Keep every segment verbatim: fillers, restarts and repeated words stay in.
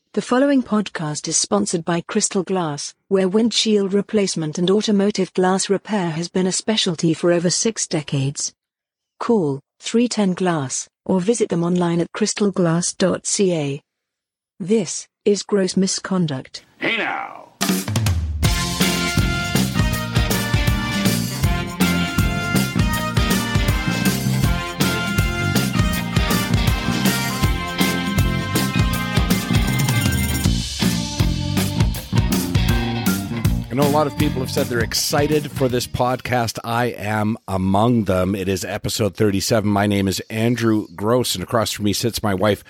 The following podcast is sponsored by Crystal Glass, where windshield replacement and automotive glass repair has been a specialty for over six decades. Call three one zero glass or visit them online at crystal glass dot c a. This is Gross Misconduct. Hey now! I know a lot of people have said they're excited for this podcast. I am among them. It is episode thirty-seven. My name is Andrew Gross, and across from me sits my wife,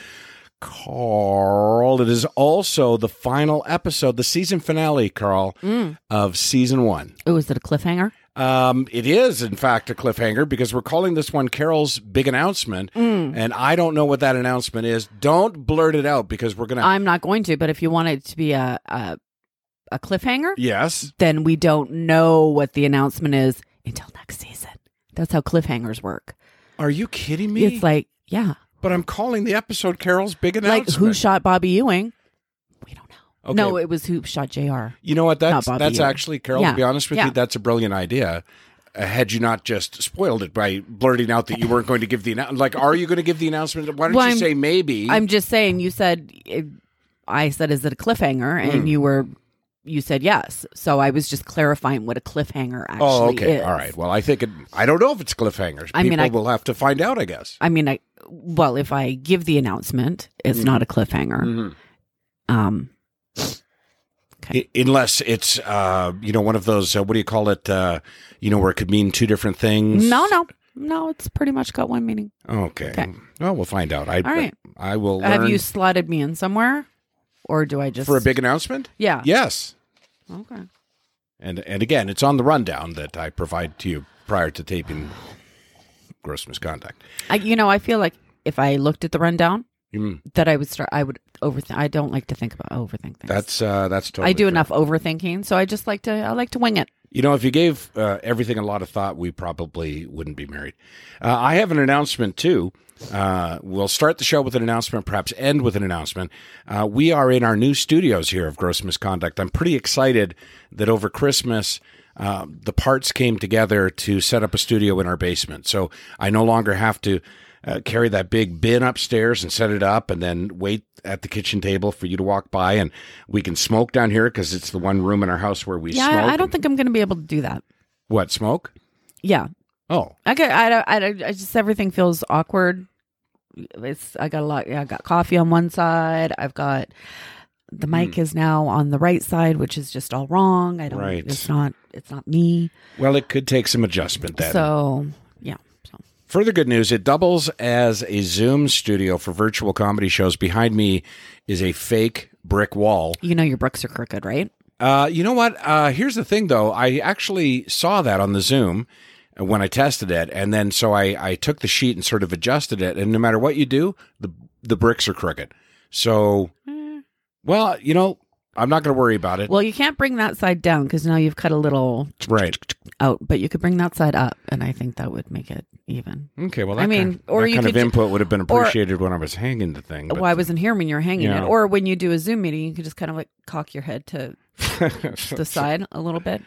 Carl. It is also the final episode, the season finale, Carl, mm. of season one. Oh, is it a cliffhanger? Um, it is, in fact, a cliffhanger because we're calling this one Carol's Big Announcement, mm. and I don't know what that announcement is. Don't blurt it out because we're going to... I'm not going to, but if you want it to be a... a A cliffhanger? Yes. Then we don't know what the announcement is until next season. That's how cliffhangers work. Are you kidding me? It's like, yeah. But I'm calling the episode Carol's Big Announcement. Like, who shot Bobby Ewing? We don't know. Okay. No, it was who shot J R. You know what? That's that's Ewing. actually, Carol, yeah. to be honest with yeah. you, that's a brilliant idea. Uh, had you not just spoiled it by blurting out that you weren't going to give the announcement. Like, are you going to give the announcement? Why don't well, you I'm, say maybe? I'm just saying, you said, I said, is it a cliffhanger? And mm. you were... You said yes. So I was just clarifying what a cliffhanger actually is. Oh, okay. Is. All right. Well, I think it, I don't know if it's cliffhangers. People I mean, I, will have to find out, I guess. I mean, I well, if I give the announcement, it's mm-hmm. not a cliffhanger. Mm-hmm. Um, okay. I, unless it's, uh, you know, one of those, uh, what do you call it, uh, you know, where it could mean two different things? No, no. No, it's pretty much got one meaning. Okay. okay. Well, we'll find out. I, All right. I will learn. Have you slotted me in somewhere? Or do I just... For a big announcement? Yeah. Yes. Okay. And and again, it's on the rundown that I provide to you prior to taping Gross Misconduct. I, you know, I feel like if I looked at the rundown, mm. that I would start, I would overthink. I don't like to think about overthink things. That's, uh, that's totally I do fair. enough overthinking, so I just like to, I like to wing it. You know, if you gave uh, everything a lot of thought, we probably wouldn't be married. Uh, I have an announcement, too. Uh, we'll start the show with an announcement, perhaps end with an announcement. Uh, we are in our new studios here of Gross Misconduct. I'm pretty excited that over Christmas, uh, the parts came together to set up a studio in our basement. So I no longer have to uh, carry that big bin upstairs and set it up and then wait at the kitchen table for you to walk by. And we can smoke down here because it's the one room in our house where we yeah, smoke. I, I don't think I'm going to be able to do that. What, smoke? Yeah. Oh. Okay, I, I, I just, everything feels awkward. It's I got a lot. Yeah, I got coffee on one side. I've got the mic mm. is now on the right side, which is just all wrong. I don't. Right. It's not. It's not me. Well, it could take some adjustment then. So yeah. So. Further good news: it doubles as a Zoom studio for virtual comedy shows. Behind me is a fake brick wall. You know your bricks are crooked, right? Uh, you know what? Uh, here's the thing, though. I actually saw that on the Zoom when I tested it, and then so I, I took the sheet and sort of adjusted it, and no matter what you do, the the bricks are crooked. So, mm. well, you know, I'm not going to worry about it. Well, you can't bring that side down because now you've cut a little right out, but you could bring that side up, and I think that would make it even. Okay, well, that I mean, kind, or that you kind could, of input would have been appreciated or, when I was hanging the thing. But, well, I wasn't here when you were hanging yeah. it, or when you do a Zoom meeting, you could just kind of like cock your head to the side a little bit.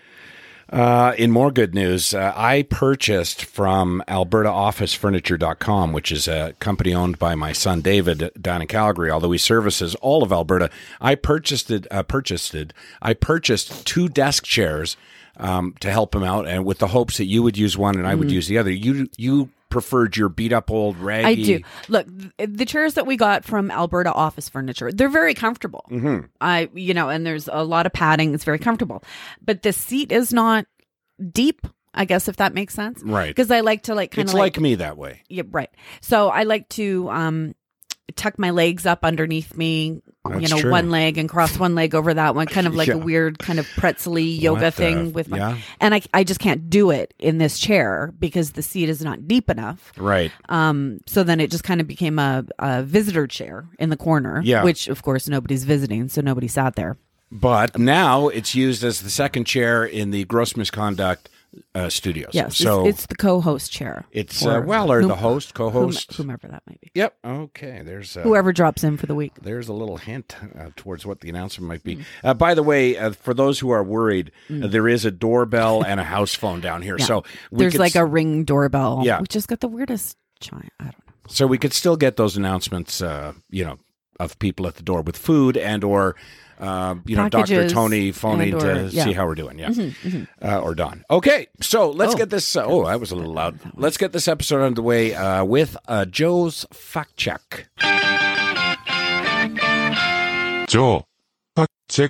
Uh, in more good news, uh, I purchased from Alberta Office Furniture dot com, which is a company owned by my son David down in Calgary, although he services all of Alberta. I purchased it, uh, purchased it. I purchased two desk chairs um, to help him out, and with the hopes that you would use one and I would mm. use the other. You you preferred your beat up old raggy. I do. Look, the chairs that we got from Alberta Office Furniture, they're very comfortable. Mm-hmm. I, you know, and there's a lot of padding. It's very comfortable, but the seat is not deep, I guess, if that makes sense. Right. Because I like to like kind of It's like, like me that way. Yeah, right. So I like to um tuck my legs up underneath me, That's you know, true. one leg and cross one leg over that one, kind of like yeah. a weird kind of pretzel-y yoga What thing the, with my, yeah. and I, I just can't do it in this chair because the seat is not deep enough. Right. Um. So then it just kind of became a, a visitor chair in the corner, yeah. which of course nobody's visiting, so nobody sat there. But now it's used as the second chair in the Gross Misconduct uh, studios. Yes, so it's, it's the co-host chair. It's uh, well, or whom, the host, co-host, whom, whomever that might be. Yep. Okay. There's uh, whoever drops in for the week. There's a little hint uh, towards what the announcement might be. Mm. Uh, by the way, uh, for those who are worried, mm. uh, there is a doorbell and a house phone down here. Yeah. So we there's like s- a Ring doorbell, yeah. which has got the weirdest chime. I don't know. So we could still get those announcements, uh, you know, of people at the door with food and or. Uh, you know, Packages Doctor Tony phoning or, to yeah. see how we're doing. Yeah. Mm-hmm, mm-hmm. Uh, or Don. Okay. So let's oh. get this. Uh, oh, that was a little loud. Let's get this episode underway uh, with uh, Joe's Fact Check. Joe Fact Check.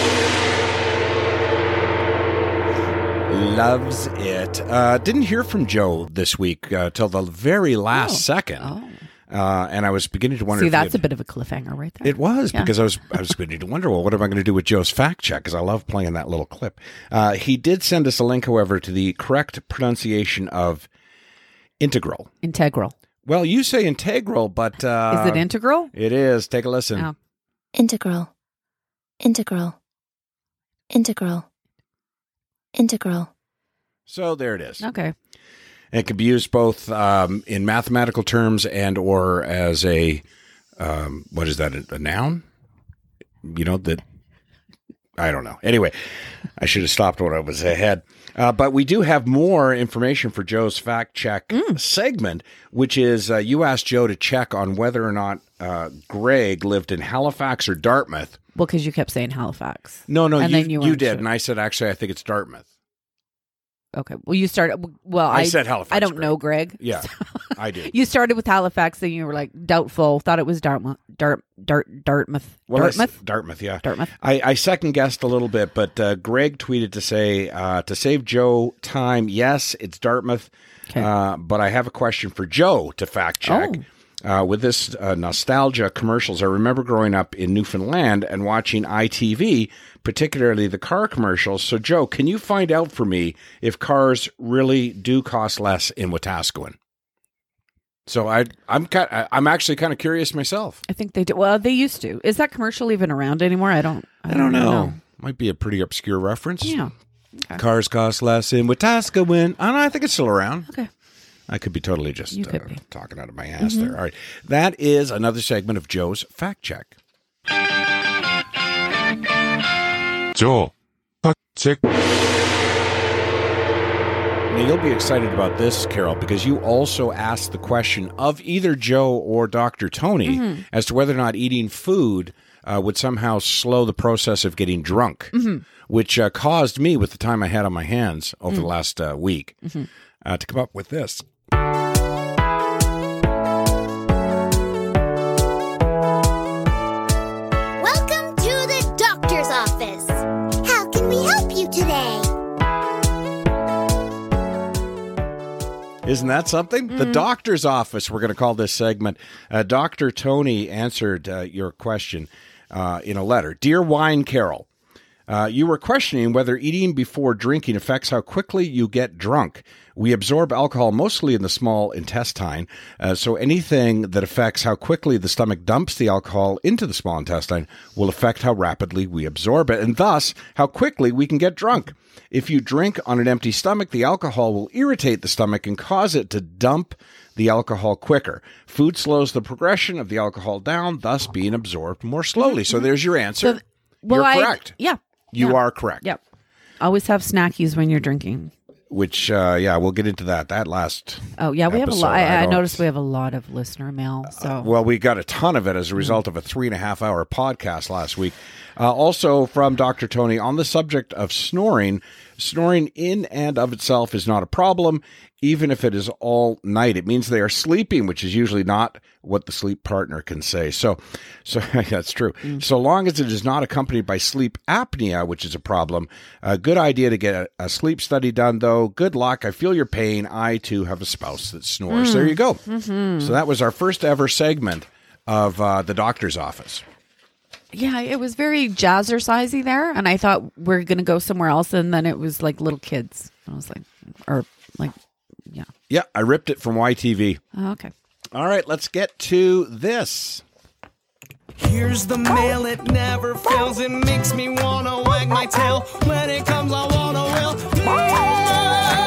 Loves it. Uh, didn't hear from Joe this week uh, till the very last oh. second. Oh. Uh, and I was beginning to wonder. See, if that's had, a bit of a cliffhanger right there. It was yeah. because I was I was beginning to wonder. Well, what am I going to do with Joe's fact check? Because I love playing that little clip. Uh, he did send us a link, however, to the correct pronunciation of integral. Integral. Well, you say integral, but uh, is it integral? It is. Take a listen. Oh. Integral. Integral. Integral. Integral. So there it is. Okay. It can be used both um, in mathematical terms and or as a, um, what is that, a, a noun? You know, that, I don't know. Anyway, I should have stopped when I was ahead. Uh, but we do have more information for Joe's Fact Check mm. segment, which is uh, you asked Joe to check on whether or not uh, Greg lived in Halifax or Dartmouth. Well, because you kept saying Halifax. No, no, and you, then you, you did. sure. And I said, actually, I think it's Dartmouth. Okay. Well, you started. Well, I, I said Halifax. I don't Greg. know, Greg. Yeah, I do. You started with Halifax, then you were like doubtful. Thought it was Dartmouth. Dart, Dart, Dartmouth. Well, Dartmouth. I, Dartmouth. Yeah, Dartmouth. I, I second guessed a little bit, but uh, Greg tweeted to say uh, to save Joe time. Yes, it's Dartmouth. Okay. Uh, but I have a question for Joe to fact check. Oh. Uh, with this uh, nostalgia commercials, I remember growing up in Newfoundland and watching I T V, particularly the car commercials. So, Joe, can you find out for me if cars really do cost less in Wetaskiwin? So I, I'm kind, I'm actually kind of curious myself. I think they do. Well, they used to. Is that commercial even around anymore? I don't. I, I don't know. know. Might be a pretty obscure reference. Yeah. Okay. Cars cost less in Wetaskiwin. I don't know. I think it's still around. Okay. I could be totally just You could uh, be. talking out of my ass Mm-hmm. there. All right. That is another segment of Joe's Fact Check. Joe Fact Check. Now, you'll be excited about this, Carol, because you also asked the question of either Joe or Doctor Tony mm-hmm. as to whether or not eating food uh, would somehow slow the process of getting drunk, mm-hmm. which uh, caused me, with the time I had on my hands over mm-hmm. the last uh, week, mm-hmm. uh, to come up with this. Welcome to the doctor's office. How can we help you today? Isn't that something? Mm-hmm. The doctor's office, we're going to call this segment. Uh, Doctor Tony answered uh, your question uh, in a letter. Dear Wine Carol, uh, you were questioning whether eating before drinking affects how quickly you get drunk. We absorb alcohol mostly in the small intestine, uh, so anything that affects how quickly the stomach dumps the alcohol into the small intestine will affect how rapidly we absorb it, and thus how quickly we can get drunk. If you drink on an empty stomach, the alcohol will irritate the stomach and cause it to dump the alcohol quicker. Food slows the progression of the alcohol down, thus being absorbed more slowly. So there's your answer. So, well, You're I, correct. Yeah. You yeah. are correct. Yep. Always have snackies when you're drinking. Which, uh, yeah, we'll get into that. That last Oh, yeah, we episode, have a lot. I, I I don't- noticed we have a lot of listener mail. So, Uh, well, we got a ton of it as a result of a three and a half hour podcast last week. Uh, also from Doctor Tony on the subject of snoring. Snoring in and of itself is not a problem, even if it is all night. It means they are sleeping, which is usually not what the sleep partner can say. So, so that's true. Mm. So long as it is not accompanied by sleep apnea, which is a problem, a good idea to get a, a sleep study done, though. Good luck. I feel your pain. I, too, have a spouse that snores. Mm. There you go. Mm-hmm. So that was our first ever segment of uh, the doctor's office. yeah, it was very jazzercisey there, and I thought we're going to go somewhere else, and then it was like little kids. I was like, or like, yeah. Yeah, I ripped it from Y T V. Oh, okay. All right, let's get to this. Here's the mail, it never fails. It makes me wanna wag my tail. When it comes, I wanna will.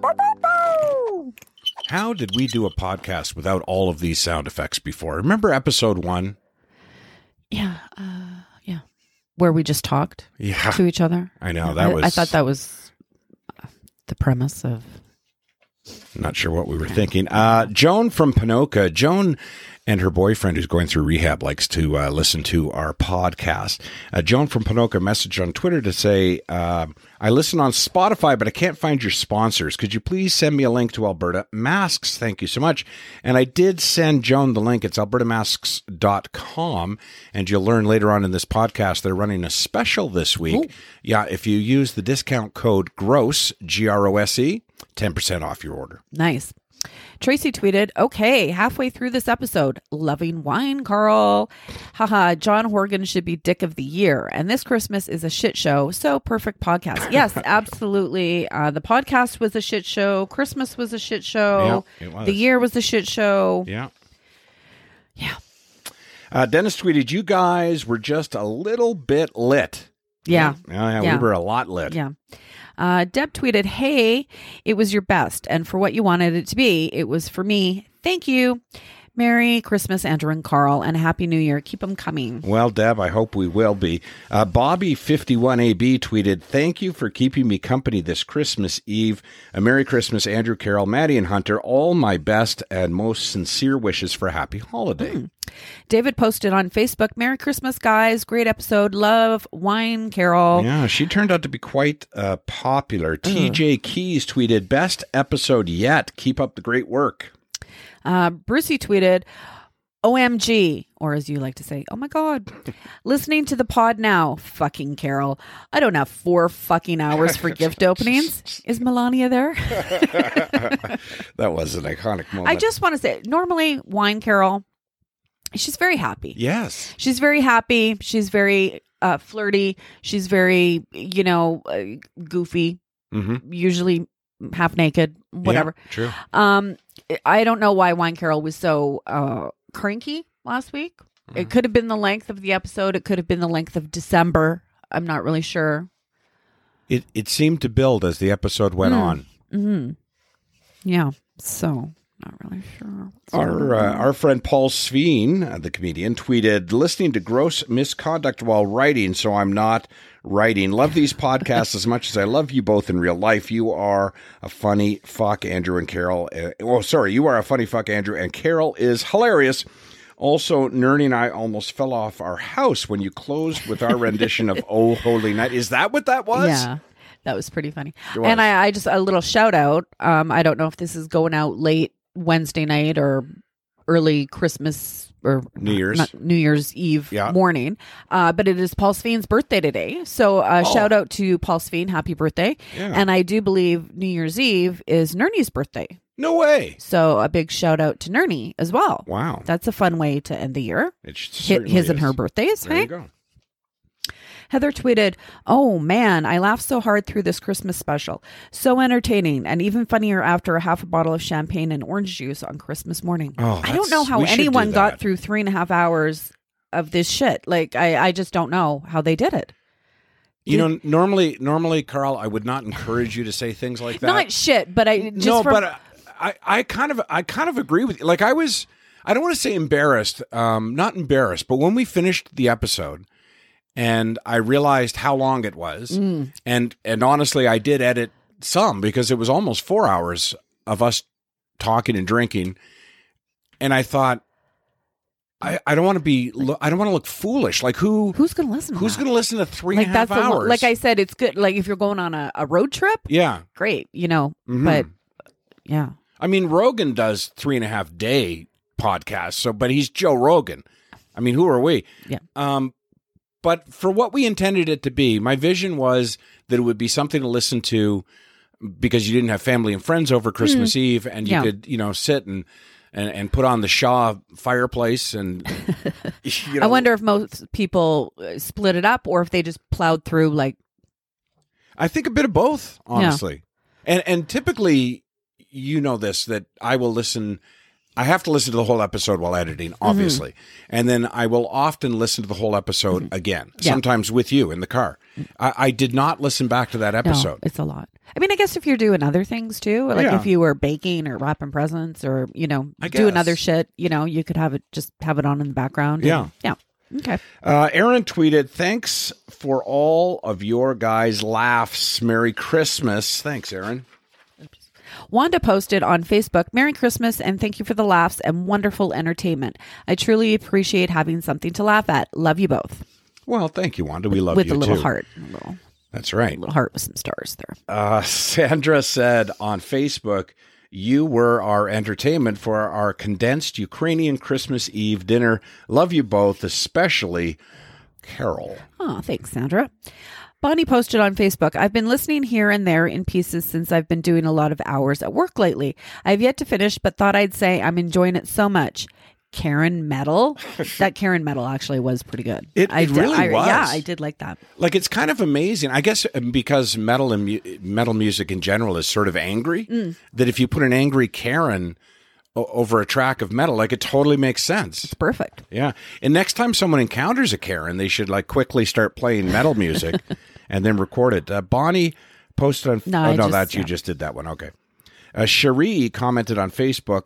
How did we do a podcast without all of these sound effects before? Remember episode one? Yeah, uh, yeah. Where we just talked Yeah. to each other. I know, that I, was... I thought that was uh, the premise of... Not sure what we were thinking. Uh, Joan from Pinoca. Joan and her boyfriend, who's going through rehab, likes to uh, listen to our podcast. Uh, Joan from Pinoca messaged on Twitter to say, uh, I listen on Spotify, but I can't find your sponsors. Could you please send me a link to Alberta Masks? Thank you so much. And I did send Joan the link. It's alberta masks dot com. And you'll learn later on in this podcast, they're running a special this week. Ooh. Yeah, if you use the discount code GROSE, G R O S E, ten percent off your order. Nice. Tracy tweeted, okay, halfway through this episode, loving wine, Carl. Haha, John Horgan should be dick of the year. And this Christmas is a shit show. So perfect podcast. Yes, absolutely. Uh, the podcast was a shit show. Christmas was a shit show. Yeah, it was. The year was a shit show. Yeah. Yeah. Uh, Dennis tweeted, you guys were just a little bit lit. Yeah. Yeah, yeah, Yeah. we were a lot lit. Yeah. Uh, Deb tweeted, hey, it was your best. And for what you wanted it to be, it was for me. Thank you. Merry Christmas, Andrew and Carl, and Happy New Year. Keep them coming. Well, Deb, I hope we will be. Uh, Bobby fifty-one A B tweeted, thank you for keeping me company this Christmas Eve. A Merry Christmas, Andrew, Carol, Maddie, and Hunter. All my best and most sincere wishes for a happy holiday. Mm. David posted on Facebook, Merry Christmas, guys. Great episode. Love, wine, Carol. Yeah, she turned out to be quite uh, popular. T J Keys tweeted, best episode yet. Keep up the great work. Uh, Brucey tweeted, O M G, or as you like to say, oh my God. Listening to the pod now, fucking Carol. I don't have four fucking hours for gift openings. Is Melania there? That was an iconic moment. I just want to say, normally, wine Carol, she's very happy. Yes. She's very happy. She's very uh, flirty. She's very, you know, uh, goofy, Mm-hmm. usually half naked, whatever. Yeah, true. Um, I don't know why Wine Carol was so uh, cranky last week. Mm-hmm. It could have been the length of the episode. It could have been the length of December. I'm not really sure. It it seemed to build as the episode went Mm. on. Mm-hmm. Yeah. So, not really sure. Our uh, our friend Paul Sveen, uh, the comedian, tweeted, listening to gross misconduct while writing, so I'm not writing. Love these podcasts as much as I love you both in real life. You are a funny fuck, Andrew and Carol. Uh, oh, sorry, you are a funny fuck, Andrew, and Carol is hilarious. Also, Nernie and I almost fell off our house when you closed with our rendition of Oh Holy Night. Is that what that was? Yeah. That was pretty funny. It was. And I, I just, a little shout out. Um, I don't know if this is going out late Wednesday night or early Christmas or New Year's. not New Year's Eve Yeah. morning. Uh, but it is Paul Sveen's birthday today. So uh, Oh. shout out to Paul Sveen. Happy birthday. Yeah. And I do believe New Year's Eve is Nernie's birthday. No way. So a big shout out to Nernie as well. Wow. That's a fun way to end the year. It Hit certainly his and is. her birthdays. There Hey? you go. Heather tweeted, oh man, I laughed so hard through this Christmas special. So entertaining and even funnier after a half a bottle of champagne and orange juice on Christmas morning. Oh, I don't know that's- how we should do anyone got that. through three and a half hours of this shit. Like, I, I just don't know how they did it. You know, normally, normally, Carl, I would not encourage you to say things like that. Not shit, but I just no, from, but I, I kind of, I kind of agree with you. Like I was, I don't want to say embarrassed, um, not embarrassed, but when we finished the episode, and I realized how long it was, Mm. and and honestly, I did edit some because it was almost four hours of us talking and drinking, and I thought, I, I don't want to be, I don't want to look foolish. Like who, who's going to listen to who's that? going to listen to three Like and a half that's a lo- hours? like I said, it's good. Like if you're going on a, a road trip, yeah, great, you know, Mhm. but yeah. I mean, Rogan does three and a half day podcasts, so but he's Joe Rogan. I mean, who are we? Yeah. Um, but for what we intended it to be, my vision was that it would be something to listen to because you didn't have family and friends over Christmas Eve, and you Yeah. could, you know, sit and, and and put on the Shaw fireplace, and you know, I wonder if most people uh, split it up or if they just plowed through like I think a bit of both, honestly. And and typically, you know this, that I will listen. I have to listen to the whole episode while editing, obviously. And then I will often listen to the whole episode again, Yeah. sometimes with you in the car. I, I did not listen back to that no, episode. it's a lot. I mean, I guess if you're doing other things too, like Yeah. if you were baking or wrapping presents or, you know, I doing guess. other shit, you know, you could have it, just have it on in the background. and- Yeah. yeah. Okay. Uh, Aaron tweeted, thanks for all of your guys' laughs. Merry Christmas. Thanks, Aaron. Wanda posted on Facebook, Merry Christmas and thank you for the laughs and wonderful entertainment. I truly appreciate having something to laugh at. Love you both. Well, thank you, Wanda. We love With you a little too. heart. A little, That's right. little heart with some stars there. Uh, Sandra said on Facebook, you were our entertainment for our condensed Ukrainian Christmas Eve dinner. Love you both, especially Carol. Oh, thanks, Sandra. Bonnie posted on Facebook, I've been listening here and there in pieces since I've been doing a lot of hours at work lately. I've yet to finish, but thought I'd say I'm enjoying it so much. Karen Metal. That Karen Metal actually was pretty good. It- I it did- really I- was. Yeah, I did like that. Like, it's kind of amazing. I guess um, because metal and mu- metal music in general is sort of angry, Mm. that if you put an angry Karen o- over a track of metal, like, it totally makes sense. It's perfect. Yeah. And next time someone encounters a Karen, they should like quickly start playing metal music and then record it. Uh, Bonnie posted on. No, oh, I no, just- that you yeah. just did that one. Okay. Uh, Cherie commented on Facebook,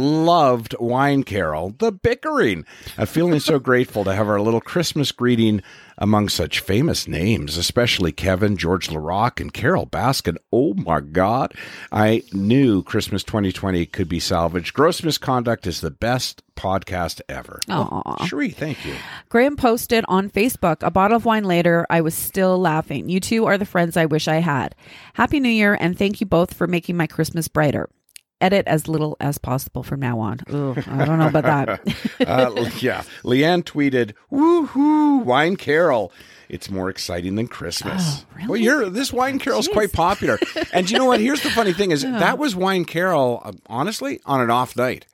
loved Wine Carol, the bickering. I'm feeling so grateful to have our little Christmas greeting among such famous names, especially Kevin, George LaRock, and Carol Baskin. Oh my God. I knew Christmas twenty twenty could be salvaged. Gross Misconduct is the best podcast ever. Aw. Cherie, thank you. Graham posted on Facebook, a bottle of wine later, I was still laughing. You two are the friends I wish I had. Happy New Year, and thank you both for making my Christmas brighter. Edit as little as possible from now on. Ugh, I don't know about that. uh, yeah. Leanne tweeted, woohoo, Wine Carol. It's more exciting than Christmas. Oh, really? Well, you're, this Wine Carol's quite popular. And you know what? Here's the funny thing is that was Wine Carol, uh, honestly, on an off night.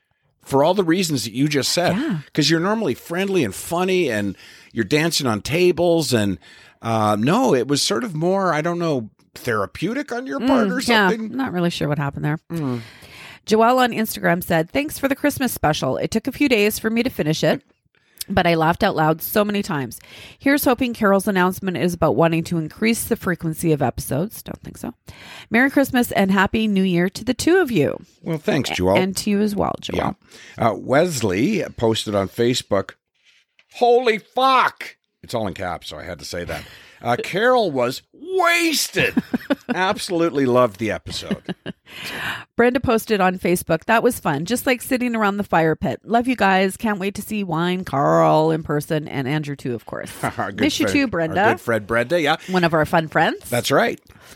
For all the reasons that you just said. Yeah. Because you're normally friendly and funny and you're dancing on tables. And uh, no, it was sort of more, I don't know, therapeutic on your part or Mm, yeah, something. not really sure what happened there. Joelle on Instagram said, thanks for the Christmas special. It took a few days for me to finish it, but I laughed out loud so many times. Here's hoping Carol's announcement is about wanting to increase the frequency of episodes. Don't think so. Merry Christmas and Happy New Year to the two of you. Well, thanks, Joel. And to you as well, Joelle. Yeah. Uh, Wesley posted on Facebook, holy fuck. It's all in caps, so I had to say that. Uh, Carol was wasted. Absolutely loved the episode. Brenda posted on Facebook, that was fun. Just like sitting around the fire pit. Love you guys. Can't wait to see Wine, Carl in person, and Andrew too, of course. Our good Miss you friend- too, Brenda. Our good friend Brenda, yeah. One of our fun friends. That's right.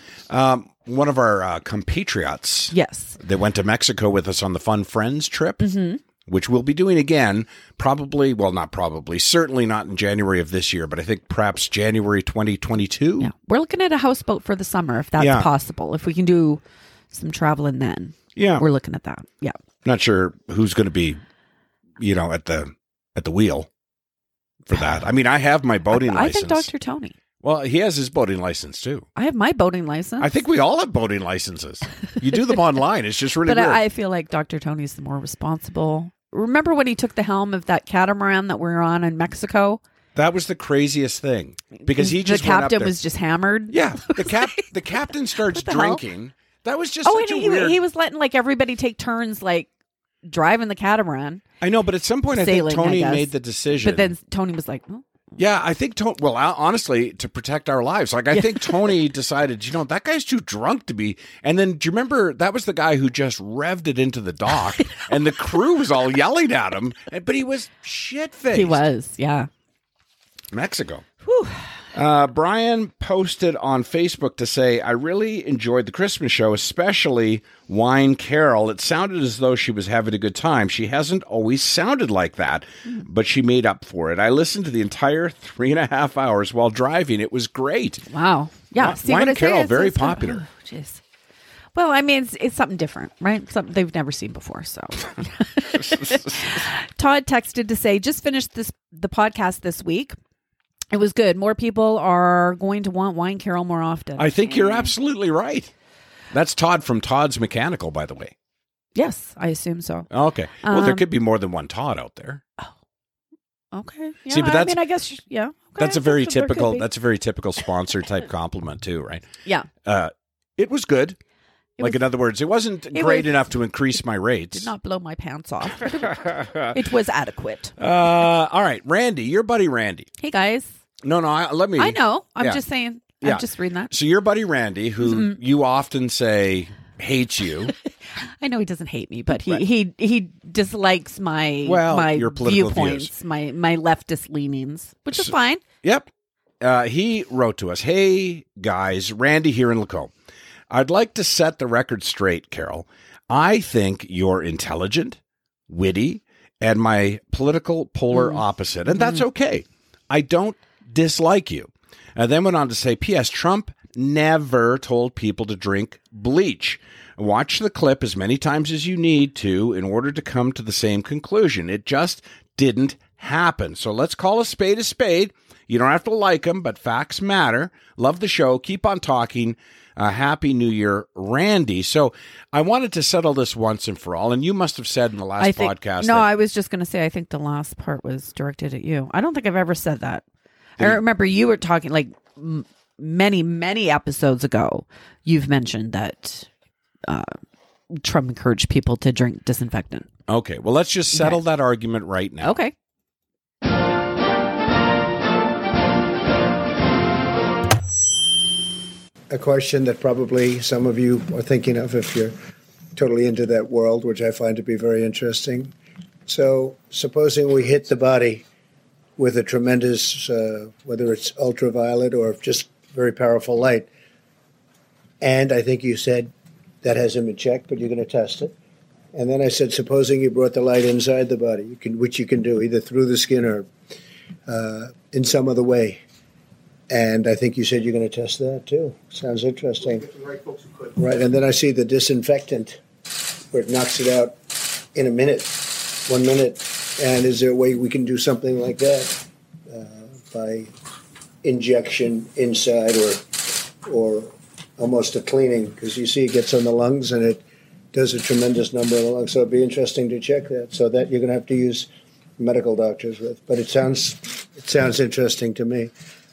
Um, one of our uh, compatriots. Yes. They went to Mexico with us on the Fun Friends trip, Mm-hmm. which we'll be doing again, probably, well, not probably, certainly not in January of this year, but I think perhaps January twenty twenty-two. Yeah. We're looking at a houseboat for the summer, if that's Yeah. possible. If we can do some traveling then. Yeah. We're looking at that. Yeah. Not sure who's going to be, you know, at the at the wheel for that. I mean, I have my boating I license. think Doctor Tony. Well, he has his boating license too. I have my boating license. I think we all have boating licenses. You do them online. It's just really but weird. I, I feel like Doctor Tony's the more responsible. Remember when he took the helm of that catamaran that we were on in Mexico? That was the craziest thing because he just the went up captain there. was just hammered. Yeah, the cap the captain starts What the hell? drinking. That was just Oh, such and a he, weird. he was letting like everybody take turns, like driving the catamaran. I know, but at some point, Sailing, I think Tony I guess. made the decision. But then Tony was like, oh. yeah, I think Tony. Well, I- honestly, to protect our lives, like I think Tony decided, you know, that guy's too drunk to be. And then, do you remember that was the guy who just revved it into the dock, and the crew was all yelling at him, and- but he was shit faced. He was, yeah. Mexico. Whew. Uh, Brian posted on Facebook to say, I really enjoyed the Christmas show, especially Wine Carol. It sounded as though she was having a good time. She hasn't always sounded like that, but she made up for it. I listened to the entire three and a half hours while driving. It was great. Wow. Yeah. Wi- See Wine what I say? Carol, It's- very it's- popular. oh, jeez. Well, I mean, it's, it's something different, right? Something they've never seen before. So, Todd texted to say, "Just finished this the podcast this week. It was good. More people are going to want Wine Carol more often." I think you're absolutely right. That's Todd from Todd's Mechanical, by the way. Yes, I assume so. Okay. Well, there Um, could be more than one Todd out there. Okay. Yeah, See, but I that's- mean, I guess yeah. Okay, That's a very there could typical. be. That's a very typical sponsor type compliment too, right? yeah. Uh, It was good. It like, was- in other words, it wasn't it great was- enough to increase my rates. Did not blow my pants off. but It, it was adequate. Uh, all right, Randy, your buddy Randy. Hey guys, No, no, I, let me. I know. I'm Yeah. just saying. Yeah. I'm just reading that. So your buddy Randy, who Mm-hmm. you often say hates you. I know he doesn't hate me, but he he he dislikes my Well, my your political viewpoints, my my leftist leanings, which is fine. Yep. Uh, he wrote to us, "Hey guys, Randy here in Lacombe. I'd like to set the record straight, Carol. I think you're intelligent, witty, and my political polar opposite, and that's okay. I don't dislike you." And then went on to say, P S. Trump never told people to drink bleach. Watch the clip as many times as you need to in order to come to the same conclusion. It just didn't happen. So let's call a spade a spade. You don't have to like them, but facts matter. Love the show. Keep on talking. Uh, Happy New Year, Randy. So I wanted to settle this once and for all. And you must have said in the last I think podcast. no, that, I was just going to say I think the last part was directed at you. I don't think I've ever said that. I remember you were talking like m- many many episodes ago. You've mentioned that uh, Trump encouraged people to drink disinfectant. Okay, well, let's just settle that argument right now. Okay. A question that probably some of you are thinking of if you're totally into that world, which I find to be very interesting. So, supposing we hit the body with a tremendous, uh, whether it's ultraviolet or just very powerful light, and I think you said that hasn't been checked, but you're going to test it. And then I said, supposing you brought the light inside the body, you can, which you can do either through the skin or uh, in some other way. And I think you said you're going to test that too. Sounds interesting. Right, and then I see the disinfectant, where it knocks it out in a minute, one minute. And is there a way we can do something like that uh, by injection inside, or or almost a cleaning? Because you see, it gets on the lungs and it does a tremendous number of the lungs. So it'd be interesting to check that. So that you're going to have to use medical doctors with. But it sounds it sounds interesting to me.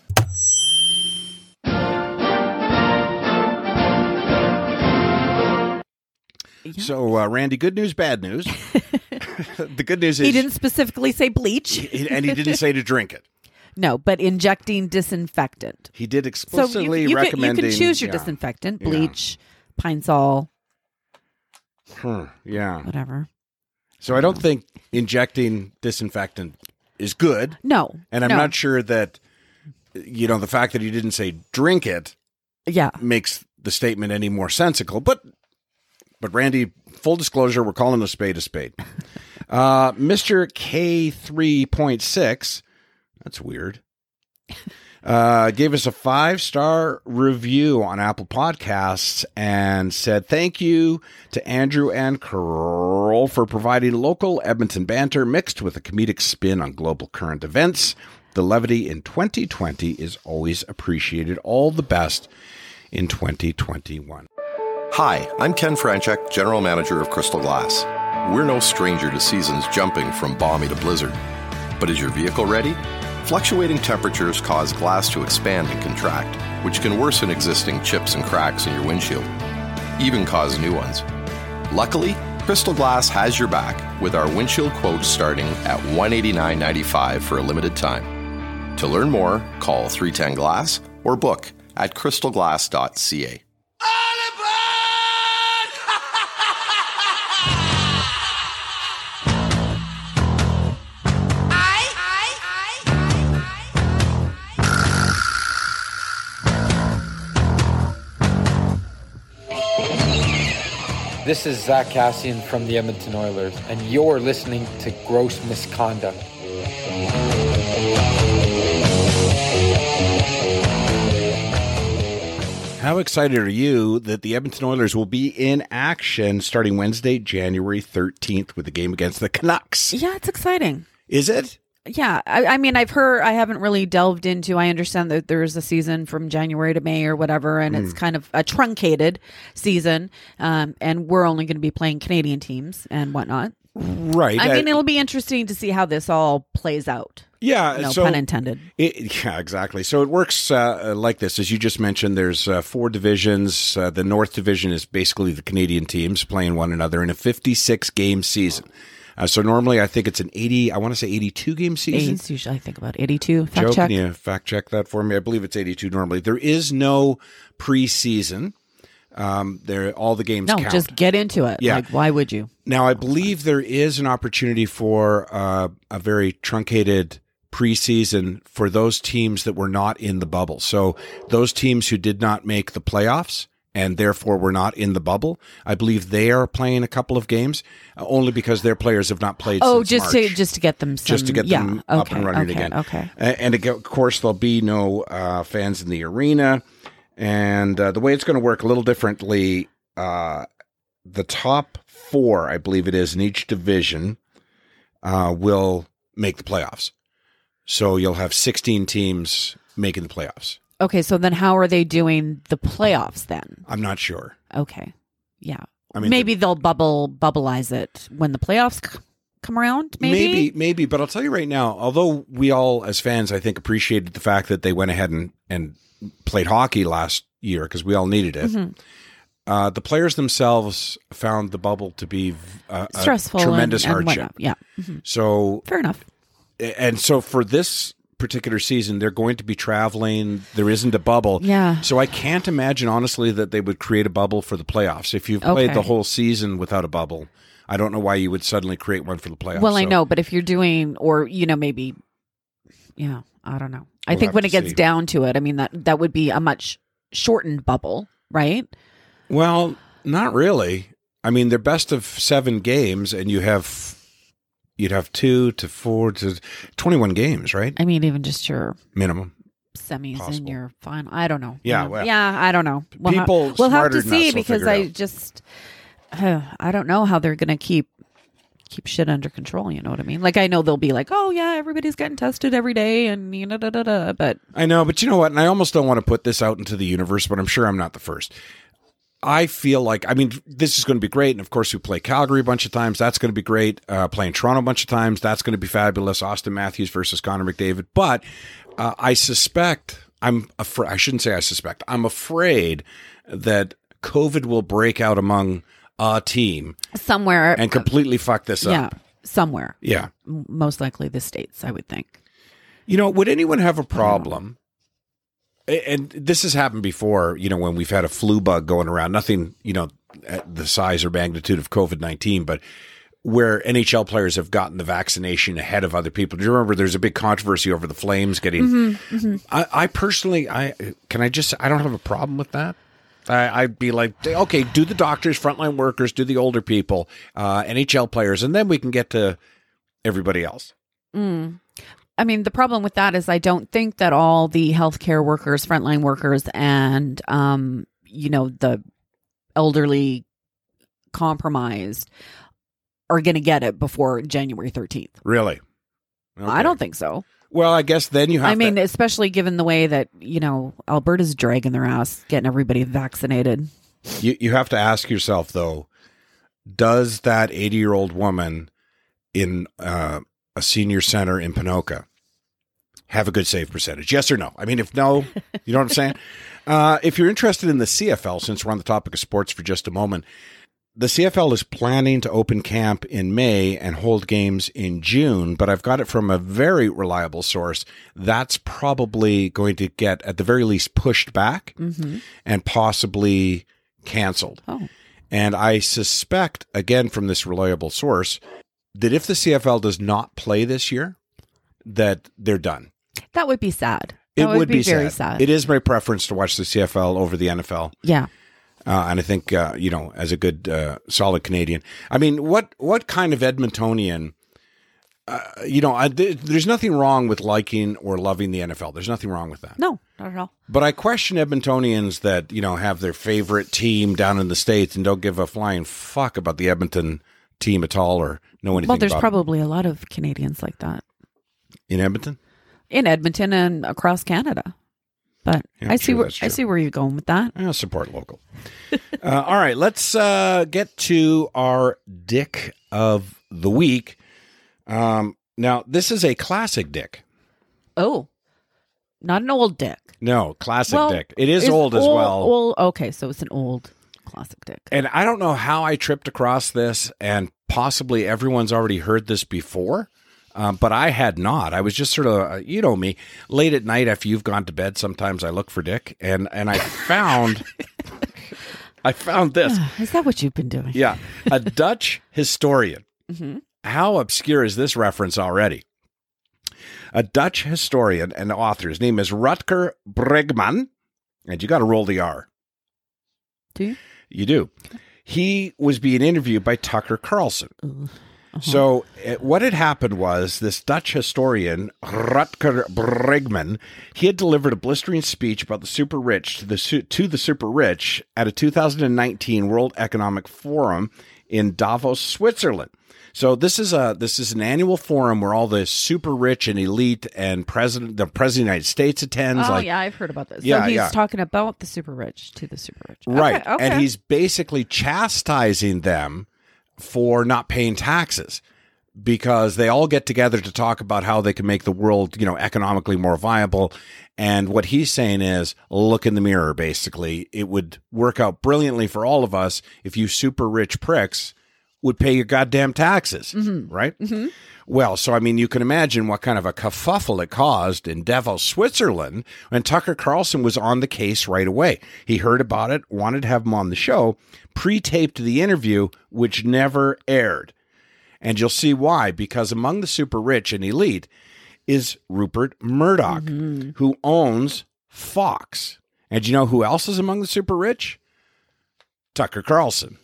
So, uh, Randy, good news, bad news. The good news is He didn't specifically say bleach. he- and he didn't say to drink it. No, but injecting disinfectant. He did So you, explicitly you, can, you recommending. can choose your yeah. disinfectant, Yeah. bleach, Pine Sol, Huh, yeah. whatever. So I don't think injecting disinfectant is good, No. and I'm no. not sure that you know the fact that he didn't say drink it Yeah. makes the statement any more sensical. But but Randy, full disclosure, we're calling a spade a spade. Uh, Mister K three point six, that's weird, uh, gave us a five-star review on Apple Podcasts and said, thank you to Andrew and Carol for providing local Edmonton banter mixed with a comedic spin on global current events. The levity in twenty twenty is always appreciated. All the best in twenty twenty-one. Hi, I'm Ken Franchek, General Manager of Crystal Glass. We're no stranger to seasons jumping from balmy to blizzard. But is your vehicle ready? Fluctuating temperatures cause glass to expand and contract, which can worsen existing chips and cracks in your windshield, even cause new ones. Luckily, Crystal Glass has your back with our windshield quote starting at one hundred eighty-nine dollars and ninety-five cents for a limited time. To learn more, call three ten glass or book at crystal glass dot c a. This is Zach Cassian from the Edmonton Oilers, and you're listening to Gross Misconduct. How excited are you that the Edmonton Oilers will be in action starting Wednesday, January thirteenth with the game against the Canucks? Yeah, it's exciting. Is it? Yeah, I, I mean, I've heard, I haven't really delved into, I understand that there's a season from January to May or whatever, and Hmm. it's kind of a truncated season, um, and we're only going to be playing Canadian teams and whatnot. Right. I mean, Uh, it'll be interesting to see how this all plays out. Yeah, No so pun intended. It, yeah, exactly. So it works uh, like this. As you just mentioned, there's uh, four divisions. Uh, the North Division is basically the Canadian teams playing one another in a fifty-six game season. Uh, so normally I think it's an eighty, I want to say eighty-two game season. It's usually, I think, about eighty-two. Fact Joe, check. can you fact check that for me? I believe it's eighty-two normally. There is no preseason. Um, there, all the games No, count. just get into it. Yeah. Like, why would you? Now, I believe there is an opportunity for uh, a very truncated preseason for those teams that were not in the bubble. So those teams who did not make the playoffs and therefore were not in the bubble, I believe they are playing a couple of games uh, only because their players have not played Oh, since just March. to just to get them some, Just to get yeah, them up okay, and running okay, again. Okay. A- And again, of course, there'll be no uh, fans in the arena. And uh, the way it's going to work a little differently, uh, the top four, I believe it is, in each division uh, will make the playoffs. So you'll have sixteen teams making the playoffs. Okay, so then how are they doing the playoffs then? I'm not sure. Okay. Yeah. I mean, maybe they'll bubble bubbleize it when the playoffs c- come around, maybe? Maybe, maybe. But I'll tell you right now, although we all, as fans, I think, appreciated the fact that they went ahead and, and played hockey last year because we all needed it, Mhm. uh, the players themselves found the bubble to be uh, a Stressful tremendous and, and hardship. whatnot. Yeah. Mhm. So Fair enough. And so for this particular season, they're going to be traveling. There isn't a bubble. Yeah. So I can't imagine, honestly, that they would create a bubble for the playoffs. If you've played Okay. the whole season without a bubble, I don't know why you would suddenly create one for the playoffs. Well, I So know, but if you're doing, or, you know, maybe, yeah, I don't know. I We'll think have when to it gets see. down to it, I mean, that, that would be a much shortened bubble, right? Well, not really. I mean, they're best of seven games, and you have you'd have two to four to twenty-one games, right? I mean, even just your Minimum. semis Possible. and your final. I don't know. Yeah, Yeah, well, yeah I don't know. We'll ha- people we'll have smarter to than us see will because figure it I out. just, I don't know how they're going to keep keep shit under control. You know what I mean? Like, I know they'll be like, oh yeah, everybody's getting tested every day, and you know, da da da. But I know, but you know what? And I almost don't want to put this out into the universe, but I'm sure I'm not the first. I feel like, I mean, this is going to be great. And of course, we play Calgary a bunch of times. That's going to be great. Uh, playing Toronto a bunch of times. That's going to be fabulous. Austin Matthews versus Connor McDavid. But uh, I suspect, I'm afraid, I shouldn't say I suspect, I'm afraid that COVID will break out among a team somewhere and completely fuck this yeah, up. somewhere. Yeah. M- Most likely the States, I would think. You know, would anyone have a problem? And this has happened before, you know, when we've had a flu bug going around, nothing, you know, at the size or magnitude of COVID nineteen, but where N H L players have gotten the vaccination ahead of other people. Do you remember there's a big controversy over the Flames getting, Mm-hmm, mm-hmm. I, I personally, I, can I just, I don't have a problem with that. I, I'd be like, okay, do the doctors, frontline workers, do the older people, uh, N H L players, and then we can get to everybody else. Mm. I mean, the problem with that is I don't think that all the healthcare workers, frontline workers, and, um, you know, the elderly compromised are going to get it before January thirteenth. Really? I don't think so. Well, I guess then you have I mean, to, especially given the way that, you know, Alberta's dragging their ass, getting everybody vaccinated. you, you have to ask yourself, though, does that eighty-year-old woman in uh, a senior center in Ponoka have a good save percentage? Yes or no? I mean, if no, you know what I'm saying? Uh, if you're interested in the C F L, since we're on the topic of sports for just a moment, the C F L is planning to open camp in May and hold games in June, but I've got it from a very reliable source. That's probably going to get, at the very least, pushed back Mm-hmm. and possibly canceled. Oh. And I suspect, again, from this reliable source, that if the C F L does not play this year, that they're done. That would be sad. That It would, would be, be very sad. sad. It is my preference to watch the C F L over the N F L. Yeah. Uh, and I think, uh, you know, as a good, uh, solid Canadian, I mean, what, what kind of Edmontonian, uh, you know, I, th- there's nothing wrong with liking or loving the N F L. There's nothing wrong with that. No, not at all. But I question Edmontonians that, you know, have their favorite team down in the States and don't give a flying fuck about the Edmonton team at all or know anything Well, there's about probably a lot of Canadians like that. it. In Edmonton? In Edmonton and across Canada. But Yeah, I see true, where that's I true. see where you're going with that. I'll support local. uh, all right, let's uh, get to our dick of the week. Um, now, this is a classic dick. Oh, not an old dick. No, classic Well, dick. It is it's old as old- well. Old, okay, so it's an old classic dick. And I don't know how I tripped across this, and possibly everyone's already heard this before, um, but I had not. I was just sort of, uh, you know me, late at night after you've gone to bed, sometimes I look for dick, and, and I found, I found this. Is that what you've been doing? Yeah, a Dutch historian. Mm-hmm. How obscure is this reference already? A Dutch historian and author. His name is Rutger Bregman, and you got to roll the R. Do you? You do. He was being interviewed by Tucker Carlson. Uh-huh. So uh, what had happened was this Dutch historian, Rutger Bregman, he had delivered a blistering speech about the super rich to the su- to the super rich at a two thousand nineteen World Economic Forum in Davos, Switzerland. So this is a this is an annual forum where all the super rich and elite and president the president of the United States attends. Oh like, yeah, I've heard about this. Yeah, so he's yeah. talking about the super rich to the super rich. Right. Okay, okay. And he's basically chastising them for not paying taxes because they all get together to talk about how they can make the world, you know, economically more viable. And what he's saying is, look in the mirror, basically. It would work out brilliantly for all of us if you super rich pricks would pay your goddamn taxes, Mm-hmm. right? Mm-hmm. Well, so, I mean, you can imagine what kind of a kerfuffle it caused in Davos, Switzerland, when Tucker Carlson was on the case right away. He heard about it, wanted to have him on the show, pre-taped the interview, which never aired. And you'll see why, because among the super rich and elite is Rupert Murdoch, mm-hmm. who owns Fox. And you know who else is among the super rich? Tucker Carlson.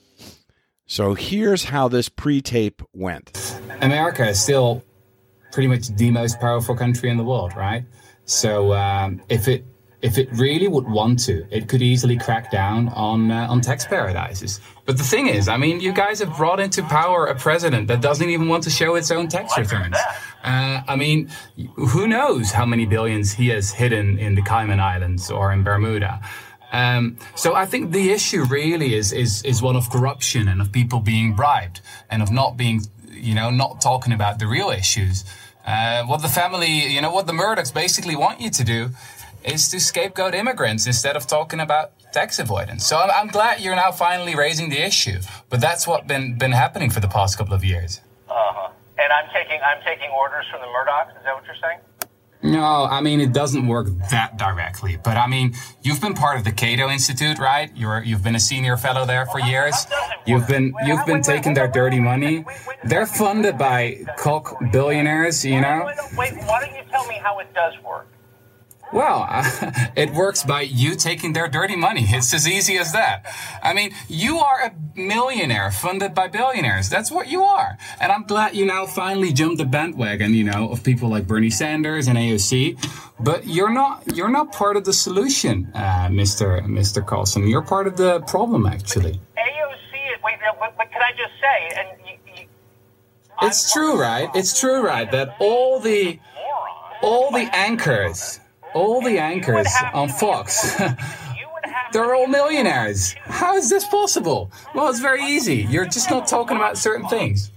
So here's how this pre-tape went. America is still pretty much the most powerful country in the world, right? So um, if it if it really would want to, it could easily crack down on uh, on tax paradises. But the thing is, I mean, you guys have brought into power a president that doesn't even want to show its own tax returns. Uh, I mean, who knows how many billions he has hidden in the Cayman Islands or in Bermuda. Um, so I think the issue really is, is, is one of corruption and of people being bribed and of not being, you know, not talking about the real issues. Uh, what the family, you know, what the Murdochs basically want you to do is to scapegoat immigrants instead of talking about tax avoidance. So I'm, I'm glad you're now finally raising the issue, but that's what been been happening for the past couple of years. Uh-huh. And I'm taking I'm taking orders from the Murdochs. Is that what you're saying? No, I mean, it doesn't work that directly. But I mean, you've been part of the Cato Institute, right? You're, you've been a senior fellow there for years. You've been, you've been taking their dirty money. They're funded by cock billionaires, you know? Wait, why don't you tell me how it does work? Well, uh, it works by you taking their dirty money. It's as easy as that. I mean, you are a millionaire funded by billionaires. That's what you are. And I'm glad you now finally jumped the bandwagon, you know, of people like Bernie Sanders and A O C. But you're not you're not part of the solution, uh, Mister Mister Carlson. You're part of the problem, actually. A O C, wait, but, but can I just say, and you, you, it's true, right? It's true, right? That all the all the anchors. All the anchors on Fox, they're all millionaires. How is this possible? Well, it's very easy. You're just not talking about certain things.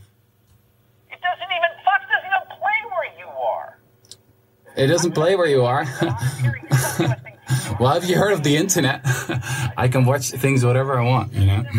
It doesn't even, Fox doesn't even play where you are. It doesn't play where you are? Well, have you heard of the internet? I can watch things whatever I want, you know?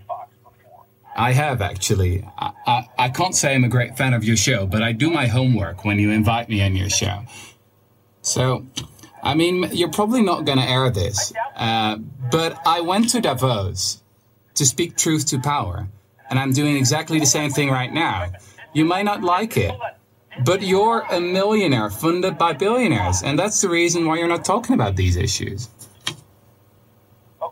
I have, actually. I, I, I can't say I'm a great fan of your show, but I do my homework when you invite me on your show. So, I mean, you're probably not going to air this, uh, but I went to Davos to speak truth to power, and I'm doing exactly the same thing right now. You might not like it, but you're a millionaire funded by billionaires, and that's the reason why you're not talking about these issues. Oh.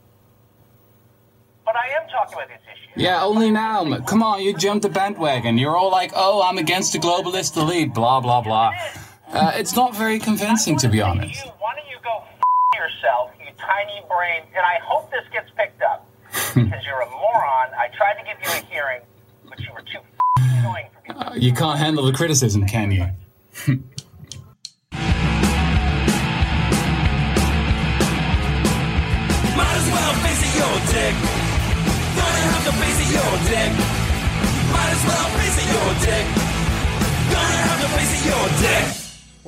But I am talking about these issues. Yeah, only now. Come on, you jumped the bandwagon. You're all like, oh, I'm against the globalist elite, blah, blah, blah. Uh, it's not very convincing, to be honest. You, why don't you go f*** yourself, you tiny brain, and I hope this gets picked up, because you're a moron. I tried to give you a hearing, but you were too f*** annoying for people. Uh, you can't handle the criticism, can you? Might as well face it, your dick. Gonna have to face it, your dick. Might as well face it, your dick. Gonna have to face it, your dick.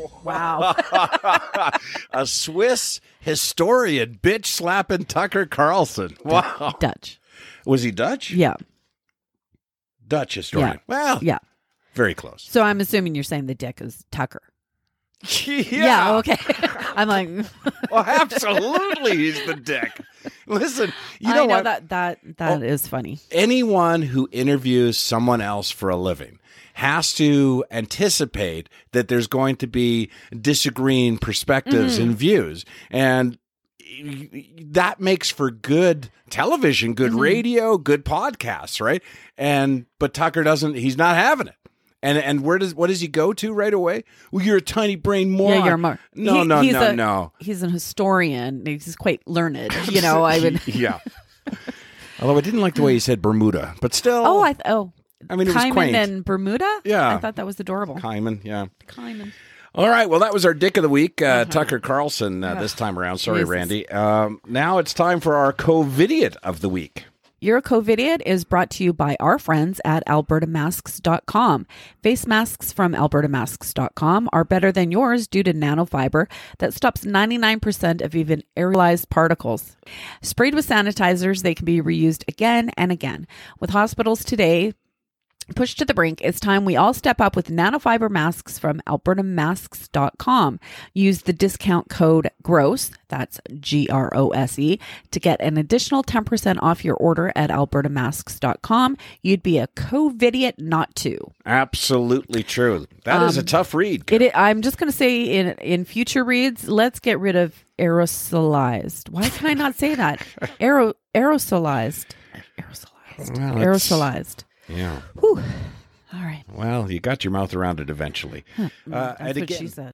Wow. A Swiss historian bitch slapping Tucker Carlson. Wow. Dutch. Was he Dutch? Yeah. Dutch historian. Yeah. Well, yeah. Very close. So I'm assuming you're saying the dick is Tucker. Yeah. Yeah, okay. I'm like, well, absolutely, he's the dick. Listen, you know, I know what? that that that Oh, is funny. Anyone who interviews someone else for a living has to anticipate that there's going to be disagreeing perspectives Mhm. and views, and that makes for good television, good Mhm. radio, good podcasts, right? And but Tucker doesn't. He's not having it. And and where does what does he go to right away? Well, you're a tiny brain moron. Yeah, you're more. No, he- no, he's no, a, no. He's an historian. He's quite learned. You know, I would. Yeah. Although I didn't like the way he said Bermuda, but still. Oh, I th- oh. I mean, it was Kaiman quaint. and Bermuda. Yeah. I thought that was adorable. Kaiman, yeah. Kaiman. All right. Well, that was our dick of the week, uh, Tucker Carlson, uh, this time around. Sorry, Jesus. Randy. Um, now it's time for our COVIDiot of the week. Your COVIDiot is brought to you by our friends at alberta masks dot com. Face masks from alberta masks dot com are better than yours due to nanofiber that stops ninety-nine percent of even aerosolized particles. Sprayed with sanitizers, they can be reused again and again. With hospitals today pushed to the brink, it's time we all step up with nanofiber masks from alberta masks dot com. Use the discount code GROSS, that's G R O S E, to get an additional ten percent off your order at alberta masks dot com. You'd be a COVIDiot not to. Absolutely true. That is a Um, tough read. It, i- I'm just going to say in in future reads, let's get rid of aerosolized. Why can I not say that? Aero, aerosolized. Aerosolized. Well, it's- aerosolized. Yeah. Whew. All right. Well, you got your mouth around it eventually. Huh. Uh, That's and what again, she said.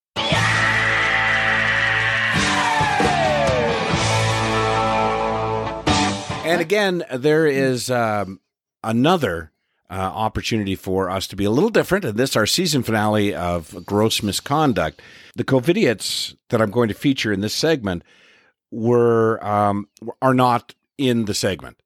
And again, there is um, another uh, opportunity for us to be a little different. And this, our season finale of Gross Misconduct. The COVIDiots that I'm going to feature in this segment were um, are not in the segment.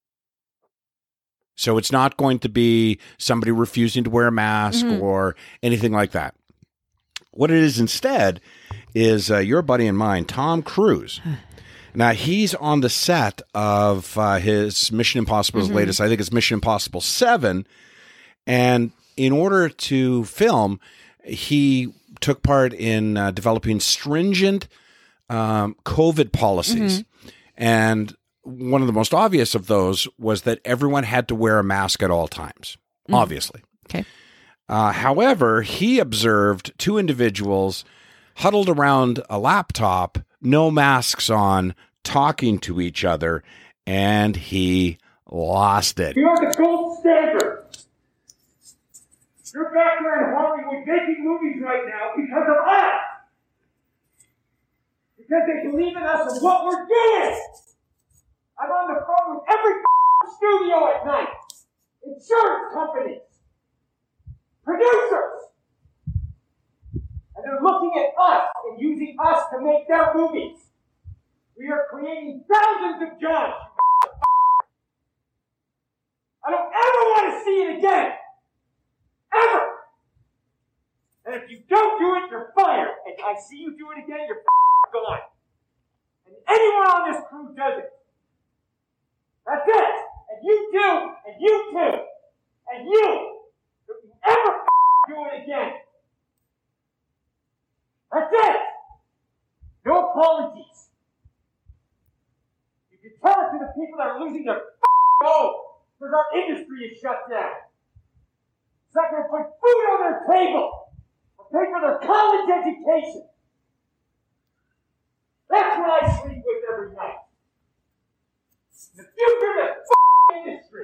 So it's not going to be somebody refusing to wear a mask Mhm. or anything like that. What it is instead is uh, your buddy and mine, Tom Cruise. Now, he's on the set of uh, his Mission Impossible's Mhm. latest, I think it's Mission Impossible seven. And in order to film, he took part in uh, developing stringent um, COVID policies. And one of the most obvious of those was that everyone had to wear a mask at all times, Mhm. obviously. Okay. Uh, however, he observed two individuals huddled around a laptop, no masks on, talking to each other, and he lost it. You're the gold standard. You're back there in Hollywood making movies right now because of us. Because they believe in us and what we're doing. I'm on the phone with every studio at night. Insurance companies. Producers. And they're looking at us and using us to make their movies. We are creating thousands of jobs. I don't ever want to see it again. Ever. And if you don't do it, you're fired. And I see you do it again, you're gone. And anyone on this crew does it. That's it. And you too. And you too. And you. Don't you ever do it again. That's it. No apologies. You can tell it to the people that are losing their home because our industry is shut down. It's not going to put food on their table or pay for their college education. That's what I sleep with every night. The future of the industry.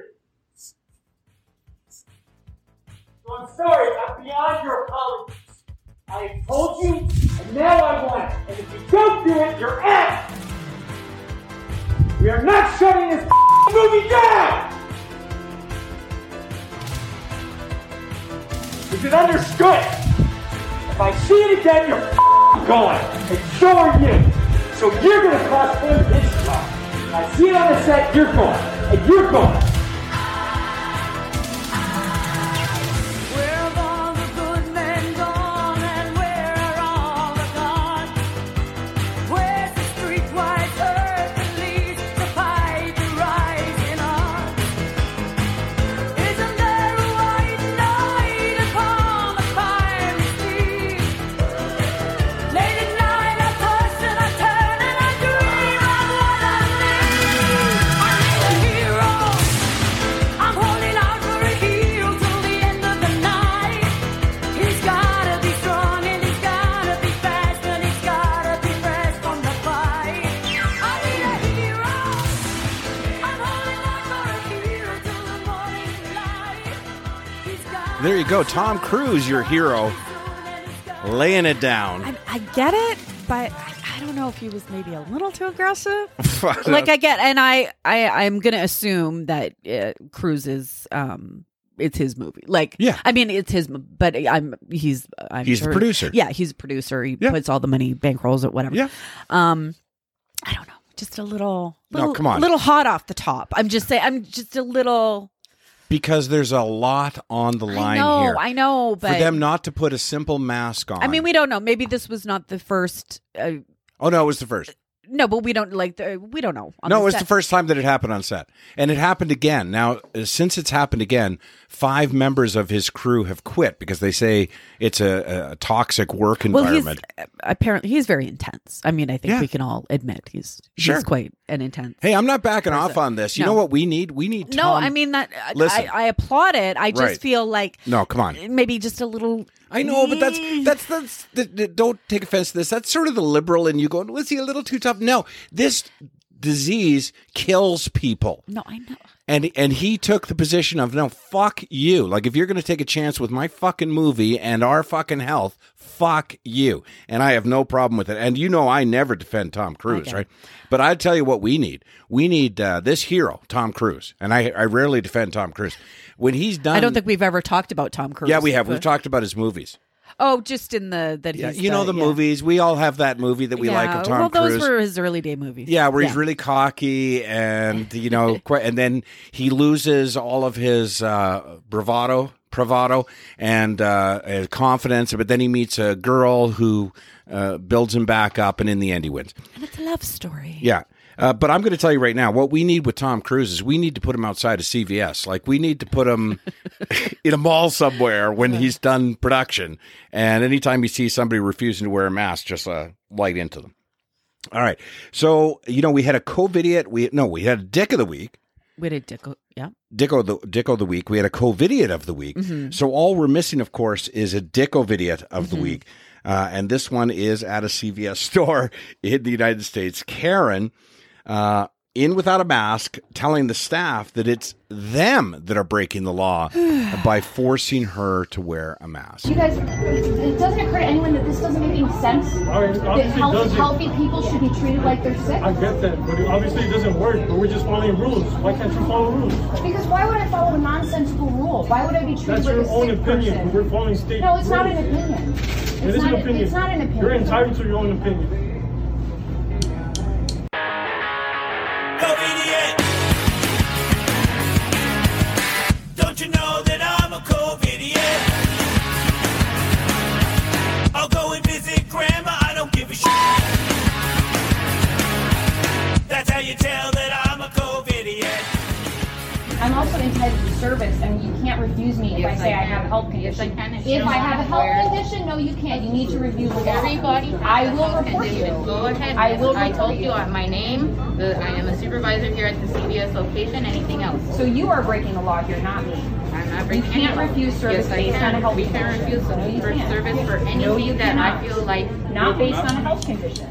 So I'm sorry, I'm beyond your apologies. I have told you, and now I want it. And if you don't do it, you're out. We are not shutting this movie down. Is it understood? If I see it again, you're going. And so are you. So you're going to cost him his job. If I see it on the set, you're going. And you're going. Where have all the good men gone, and where are There you go. Tom Cruise, your hero, laying it down. I, I get it, but I, I don't know if he was maybe a little too aggressive. Like I get, and I, I, I'm going to assume that uh, Cruise is, um, it's his movie. Like, yeah, I mean, it's his, but I'm, he's, I'm he's sure, the producer. Yeah, he's a producer. He yeah. puts all the money, bankrolls it, whatever. Yeah. Um, I don't know, just a little, little, no, come on, little hot off the top. I'm just saying, I'm just a little. Because there's a lot on the line I know, here. I know, but for them not to put a simple mask on. I mean, we don't know. Maybe this was not the first. Uh, oh no, it was the first. No, but we don't like. The, we don't know. No, it was set. the first time that it happened on set, and it happened again. Now, since it's happened again, five members of his crew have quit because they say it's a, a toxic work environment. Well, he's, apparently, he's very intense. I mean, I think yeah. we can all admit he's sure. he's quite an intense. Hey, I'm not backing person. off on this. You no. know what we need? We need Tom. No, I mean that. Listen. I, I applaud it. I just right. feel like no, come on, maybe just a little. I know, but that's that's that's. The, the, don't take offense to this. That's sort of the liberal in you going, was he a little too tough? No, this disease kills people. No, I know. And and he took the position of, no, fuck you. Like, if you're going to take a chance with my fucking movie and our fucking health, fuck you. And I have no problem with it. And you know I never defend Tom Cruise, okay. right? But I tell you what we need. We need uh, this hero, Tom Cruise. And I, I rarely defend Tom Cruise. When he's done... I don't think we've ever talked about Tom Cruise. Yeah, we have. But... We've talked about his movies. Oh, just in the that yeah, he's you know the, the yeah. movies. We all have that movie that we yeah. like of Tom well, Cruise. Well, those were his early day movies. Yeah, where yeah. he's really cocky and you know, and then he loses all of his uh, bravado, bravado, and uh, confidence. But then he meets a girl who uh, builds him back up, and in the end, he wins. And it's a love story. Yeah. Uh, but I'm going to tell you right now, what we need with Tom Cruise is we need to put him outside of C V S. Like, we need to put him in a mall somewhere when he's done production. And anytime you see somebody refusing to wear a mask, just uh, light into them. All right. So, you know, we had a COVIDiot. We No, we had a Dick of the Week. We had a Dicko, yeah. Dicko the, Dicko of the Week. We had a COVIDiot of the Week. Mm-hmm. So all we're missing, of course, is a Dickovidiot of mm-hmm. the week. Uh, and this one is at a C V S store in the United States. Karen... Uh, in without a mask, telling the staff that it's them that are breaking the law by forcing her to wear a mask. You guys, it doesn't occur to anyone that this doesn't make any sense? I mean, that healthy, healthy people should be treated like they're sick? I get that, but obviously it doesn't work, but we're just following rules. Why can't you follow rules? Because why would I follow a nonsensical rule? Why would I be treated That's like your a own sick opinion, person? but we're following state No, it's rules. not an opinion. It's it is not, an opinion. It's not an opinion. You're entitled to your own opinion. COVIDiot. Don't you know that I'm a COVIDiot? I'll go and visit grandma, I don't give a shit. That's how you tell that I'm a COVIDiot. I'm also entitled to service. I mean, you can't refuse me if Yes, I say I I, have a health condition. Yes, I can. If If you I have a health where- condition, no, you can't. You need to review the law. Everybody has I a will health report you. condition. Go ahead. I will I report told you you. uh, my name. The, I am a supervisor here at the C V S location. Anything else? So you are breaking the law here, not me. I'm not You breaking can't any law. refuse service yes, I based can. on a health We condition. can refuse No, you for can't. service for anything No, you that cannot. I feel like Not based on a health condition.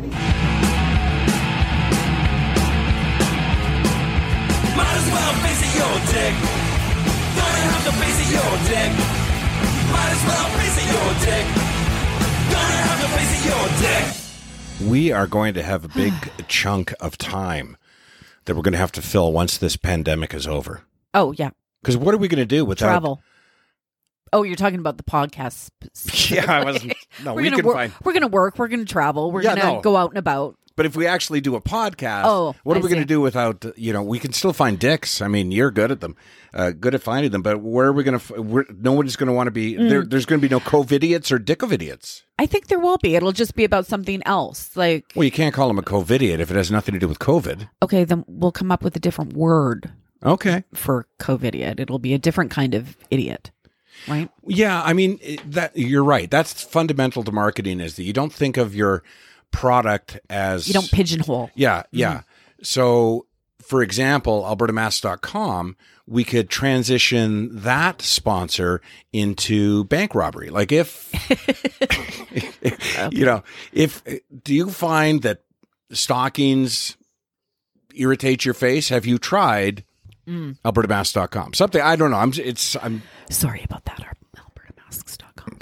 Might as well face it, your dick. Gonna have to face it, your dick. Might as well face it, your dick. Gonna have to face it, your dick. We are going to have a big chunk of time that we're going to have to fill once this pandemic is over. Oh, yeah. Because what are we going to do without... Travel. Oh, you're talking about the podcast. Yeah, I wasn't... No, we're we gonna can wor- find... We're going to work. We're going to travel. We're Yeah, going to no. go out and about. But if we actually do a podcast, Oh, what are I we going see. to do without, you know, we can still find dicks. I mean, you're good at them, uh, good at finding them, but where are we going to, we're, no one's going to want to be, Mm. there, there's going to be no COVIDiots or Dickovidiots. I think there will be. It'll just be about something else. Like, Well, you can't call them a COVIDiot if it has nothing to do with COVID. okay, then we'll come up with a different word Okay. for COVIDiot. It'll be a different kind of idiot, right? Yeah, I mean, it- that you're right. That's fundamental to marketing is that you don't think of your product as... You don't pigeonhole. Yeah, yeah. So, for example, alberta mass dot com, we could transition that sponsor into bank robbery. Like if, you know, if, do you find that stockings irritate your face? Have you tried Mm. alberta mass dot com? Something, I don't know. I'm, it's, I'm Sorry about that,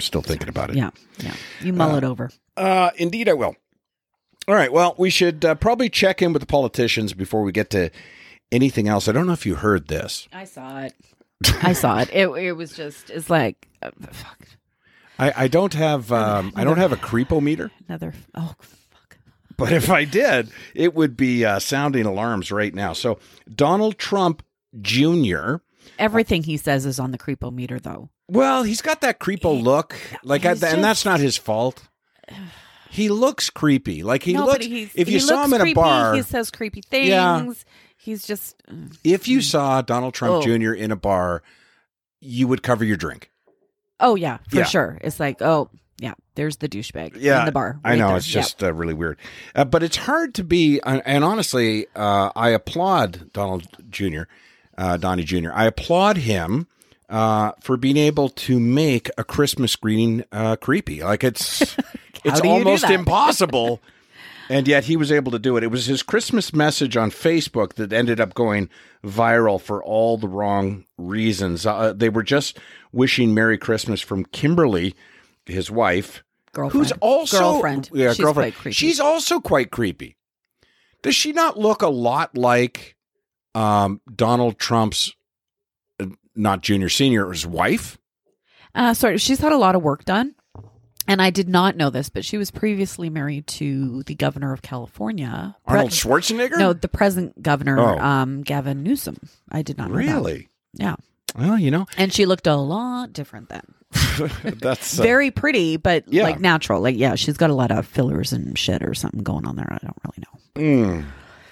still thinking about it. Yeah, yeah. You mull Uh, it over. Uh, indeed, I will. All right. Well, we should uh, probably check in with the politicians before we get to anything else. I don't know if you heard this. I saw it. I saw it. It it was just. It's like. Uh, fuck. I, I don't have. Um, I don't have a creepometer. Another. Oh. But if I did, it would be uh, sounding alarms right now. So Donald Trump Junior Everything he says is on the creepometer, though. Well, he's got that creepo look, like, I, He's and that's just- not his fault. He looks creepy. Like he No, looks. but he's, If you he saw looks him in a creepy, bar, he says creepy things. Yeah. He's just. uh, if you saw Donald Trump Oh. Junior in a bar, you would cover your drink. Oh yeah, for Yeah. sure. It's like, oh yeah, there's the douchebag Yeah, in the bar. I right know there. it's Yeah. just uh, really weird, uh, but it's hard to be. Uh, and honestly, uh, I applaud Donald Junior, uh, Donnie Junior I applaud him uh, for being able to make a Christmas greeting uh, creepy. Like it's it's do you do almost that? impossible, and yet he was able to do it. It was his Christmas message on Facebook that ended up going viral for all the wrong reasons. Uh, they were just wishing Merry Christmas from Kimberly, his wife. Girlfriend. Who's also Girlfriend. Yeah, She's girlfriend. quite creepy. She's also quite creepy. Does she not look a lot like um, Donald Trump's, uh, not Junior Senior, his wife? Uh, sorry, she's had a lot of work done, and I did not know this, but she was previously married to the governor of California, Arnold Pre- Schwarzenegger? No, the present governor, Oh. um, Gavin Newsom. I did not know that. Really? Yeah. Well, you know, And she looked a lot different then. that's uh, Very pretty, but yeah. like natural. Like, yeah, she's got a lot of fillers and shit or something going on there. I don't really know. Mm.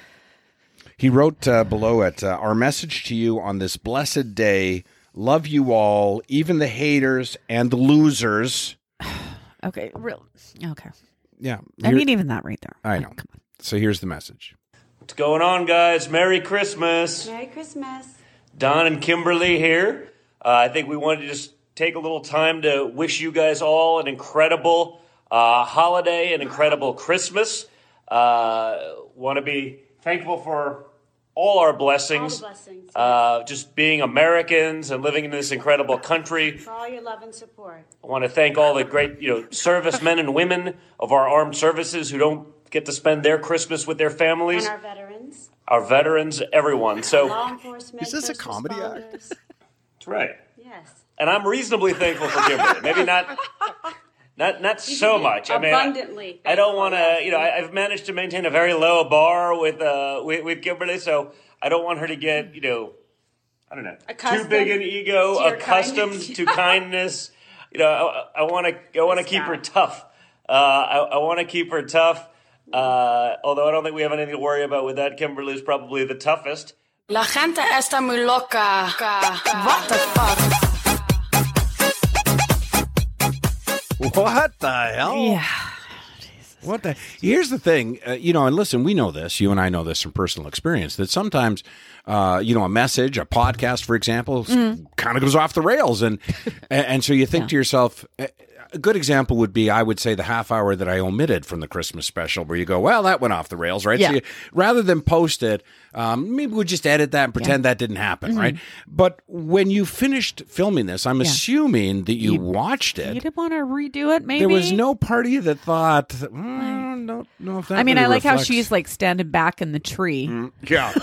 He wrote uh, below it, uh, our message to you on this blessed day, love you all, even the haters and the losers. Okay, real. Okay. Yeah. I here- mean, even that right there. I know. So here's the message. What's going on, guys? Merry Christmas. Merry Christmas. Don and Kimberly here. Uh, I think we wanted to just take a little time to wish you guys all an incredible uh, holiday, an incredible Christmas. Uh, want to be thankful for all our blessings. All the blessings, yes. Uh, just being Americans and living in this incredible country. For all your love and support. I want to thank all the great, you know, servicemen and women of our armed services who don't get to spend their Christmas with their families. And our veterans. Our veterans, everyone. So Law enforcement. Is this a first comedy act? responders. That's right. Yes. And I'm reasonably thankful for Kimberly. Maybe not, not, not so much. I mean, I- Abundantly. I don't want to. You know, I, I've managed to maintain a very low bar with uh with, with Kimberly, so I don't want her to get, you know, I don't know, Accustomed too big an ego, to your accustomed kindness. to kindness. You know, I want to I want to keep her tough. Uh, I, I want to keep her tough. Uh, although I don't think we have anything to worry about with that. Kimberly's probably the toughest. La gente está muy loca. What the fuck? What the hell? Yeah. What the? Here's the thing, uh, you know, and listen, we know this. You and I know this from personal experience. That sometimes, uh, you know, a message, a podcast, for example, Mm. kind of goes off the rails, and and, and so you think to yourself. uh, A good example would be, I would say, the half hour that I omitted from the Christmas special, where you go, well, that went off the rails, right? Yeah. So you, rather than post it, um, maybe we'll just edit that and pretend that didn't happen, Mhm. right? But when you finished filming this, I'm Yeah. assuming that you, watched it. You didn't want to redo it, maybe? There was no part of you that thought, mm, no, no. If that I mean, really I like reflects- how she's like standing back in the tree. Yeah.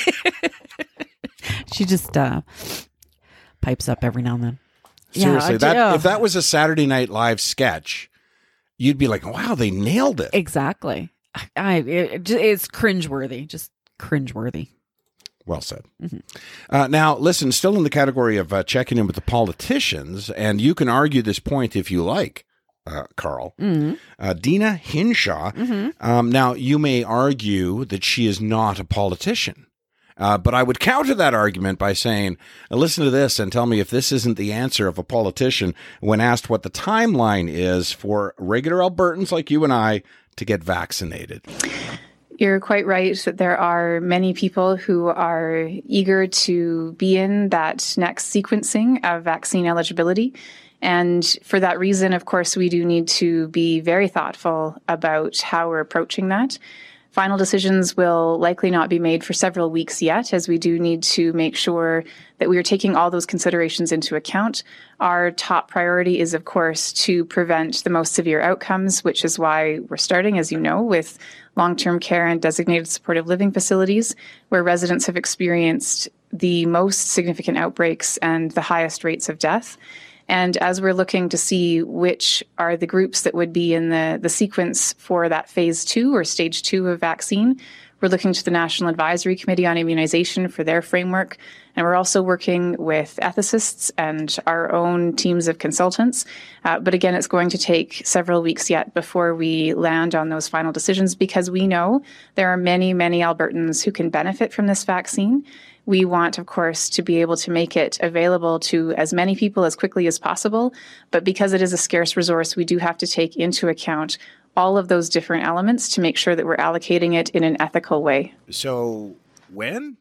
She just uh, pipes up every now and then. Seriously, Yeah, that yeah. if that was a Saturday Night Live sketch, you'd be like, "Wow, they nailed it." Exactly. I it, it's cringeworthy, just cringeworthy. Well said. Mm-hmm. Uh, now, listen, still in the category of uh, checking in with the politicians, and you can argue this point if you like, uh, Carl. Mhm. Uh, Dina Hinshaw. Mhm. Um, now, you may argue that she is not a politician. Uh, but I would counter that argument by saying, uh, listen to this and tell me if this isn't the answer of a politician when asked what the timeline is for regular Albertans like you and I to get vaccinated. You're quite right that there are many people who are eager to be in that next sequencing of vaccine eligibility. And for that reason, of course, we do need to be very thoughtful about how we're approaching that. Final decisions will likely not be made for several weeks yet, as we do need to make sure that we are taking all those considerations into account. Our top priority is, of course, to prevent the most severe outcomes, which is why we're starting, as you know, with long-term care and designated supportive living facilities, where residents have experienced the most significant outbreaks and the highest rates of death. And as we're looking to see which are the groups that would be in the, the sequence for that phase two or stage two of vaccine, we're looking to the National Advisory Committee on Immunization for their framework. And we're also working with ethicists and our own teams of consultants. Uh, but again, it's going to take several weeks yet before we land on those final decisions, because we know there are many, many Albertans who can benefit from this vaccine. We want, of course, to be able to make it available to as many people as quickly as possible. But because it is a scarce resource, we do have to take into account all of those different elements to make sure that we're allocating it in an ethical way. So when?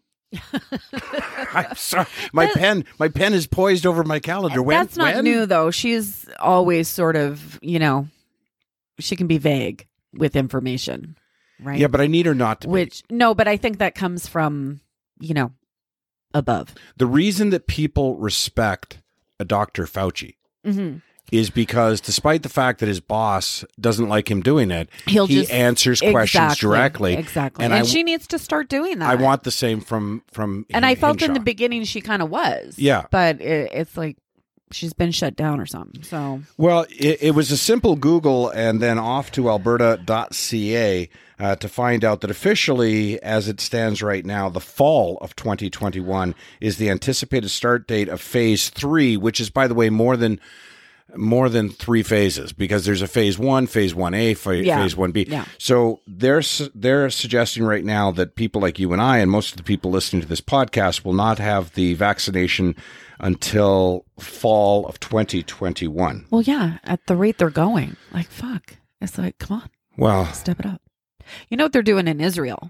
I'm sorry. My pen, my pen is poised over my calendar. When? That's not when? new, though. She's always sort of, you know, she can be vague with information, right? Yeah, but I need her not to be. Which, no, but I think that comes from, you know, above. The reason that people respect a Doctor Fauci Mm-hmm. is because despite the fact that his boss doesn't like him doing it, He'll he just answers questions exactly, directly. Exactly. And, And, I, she needs to start doing that. I want the same from from. And I felt in the Hinshaw. beginning she kind of was. Yeah. But it, it's like she's been shut down or something. So Well, it, it was a simple Google and then off to alberta dot c a uh, to find out that officially, as it stands right now, the fall of twenty twenty-one is the anticipated start date of phase three, which is, by the way, more than more than three phases, because there's a phase one, phase one A, fa- Yeah. phase one B. Yeah. So they're su- they're suggesting right now that people like you and I, and most of the people listening to this podcast, will not have the vaccination until fall of twenty twenty-one. well, yeah, at the rate they're going, like fuck. It's like, come on, Well, step it up. You know what they're doing in Israel?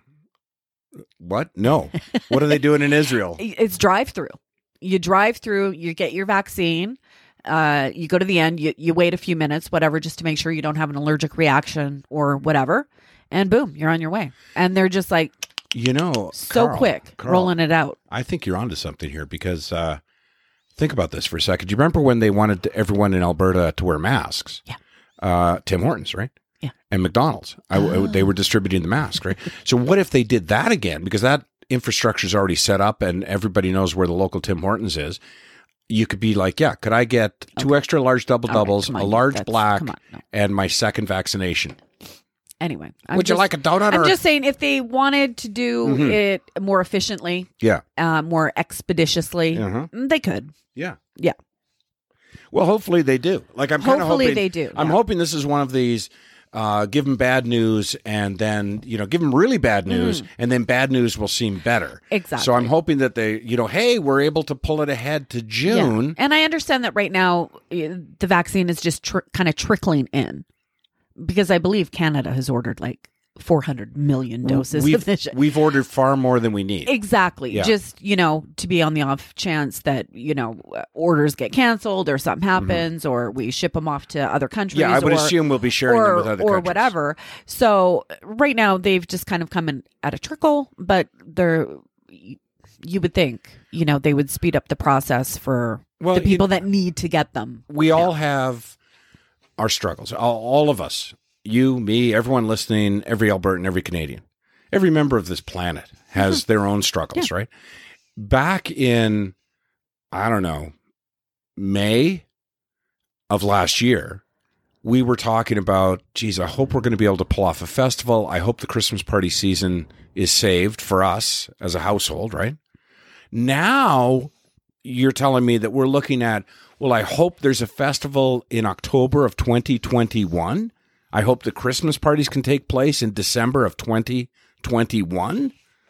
what? No. What are they doing in Israel? It's drive through. You drive through, you get your vaccine, uh, you go to the end, you, you wait a few minutes, whatever, just to make sure you don't have an allergic reaction or whatever. And boom, you're on your way. And they're just like, You know, so Carl, quick, Carl, rolling it out. I think you're onto something here, because uh, think about this for a second. Do you remember when they wanted to, everyone in Alberta to wear masks? Yeah. Uh, Tim Hortons, right? Yeah. And McDonald's. I, Oh. they were distributing the mask, right? So what if they did that again? Because that infrastructure is already set up and everybody knows where the local Tim Hortons is. You could be like, yeah, could I get two extra large double All right, doubles, come a on, large that's- black, come on, no. and my second vaccination? Anyway. I'm Would you just- like a donut? I'm or just saying, if they wanted to do Mhm. it more efficiently, Yeah. uh, more expeditiously, Uh-huh. mm, they could. Yeah. Yeah. Well, hopefully they do. Like I'm kind of Hopefully hoping they do, I'm yeah. hoping this is one of these. Uh, give them bad news, and then you know, give them really bad news, Mm. and then bad news will seem better. Exactly. So I'm hoping that they, you know, hey, we're able to pull it ahead to June. Yeah. And I understand that right now uh, the vaccine is just tr- kind of trickling in, because I believe Canada has ordered like four hundred million doses We've, of this shit. we've ordered far more than we need. Exactly. Yeah. Just, you know, to be on the off chance that, you know, uh, orders get canceled or something happens or we ship them off to other countries. Mm-hmm. Yeah, I would or, assume we'll be sharing or, them with other or countries. whatever. So right now they've just kind of come in at a trickle, but they're, you would think, you know, they would speed up the process for Well, the you- people that need to get them. We all have our struggles. All, all of us, you, me, everyone listening, every Albertan, every Canadian, every member of this planet has their own struggles, right? Back in, I don't know, May of last year, we were talking about, geez, I hope we're going to be able to pull off a festival. I hope the Christmas party season is saved for us as a household, right? Now you're telling me that we're looking at, well, I hope there's a festival in October of twenty twenty-one. I hope the Christmas parties can take place in December of twenty twenty-one.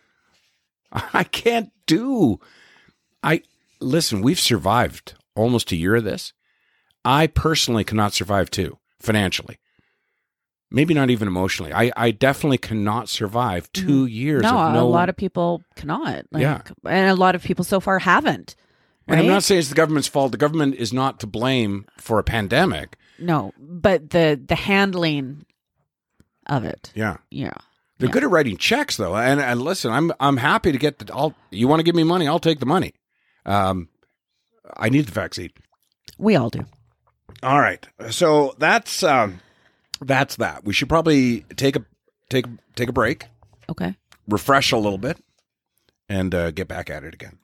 I can't do. I listen, we've survived almost a year of this. I personally cannot survive too, financially. Maybe not even emotionally. I, I definitely cannot survive two years No, of no a lot of people cannot. Like, Yeah. And a lot of people so far haven't. And I'm right? not saying it's the government's fault. The government is not to blame for a pandemic. No, but the the handling of it. Yeah. Yeah. They're Yeah. good at writing checks, though. And, and listen, I'm I'm happy to get the. I'll, you want to give me money? I'll take the money. Um, I need the vaccine. We all do. All right, so that's um, that's that. We should probably take a take take a break. Okay. Refresh a little bit, and uh, get back at it again.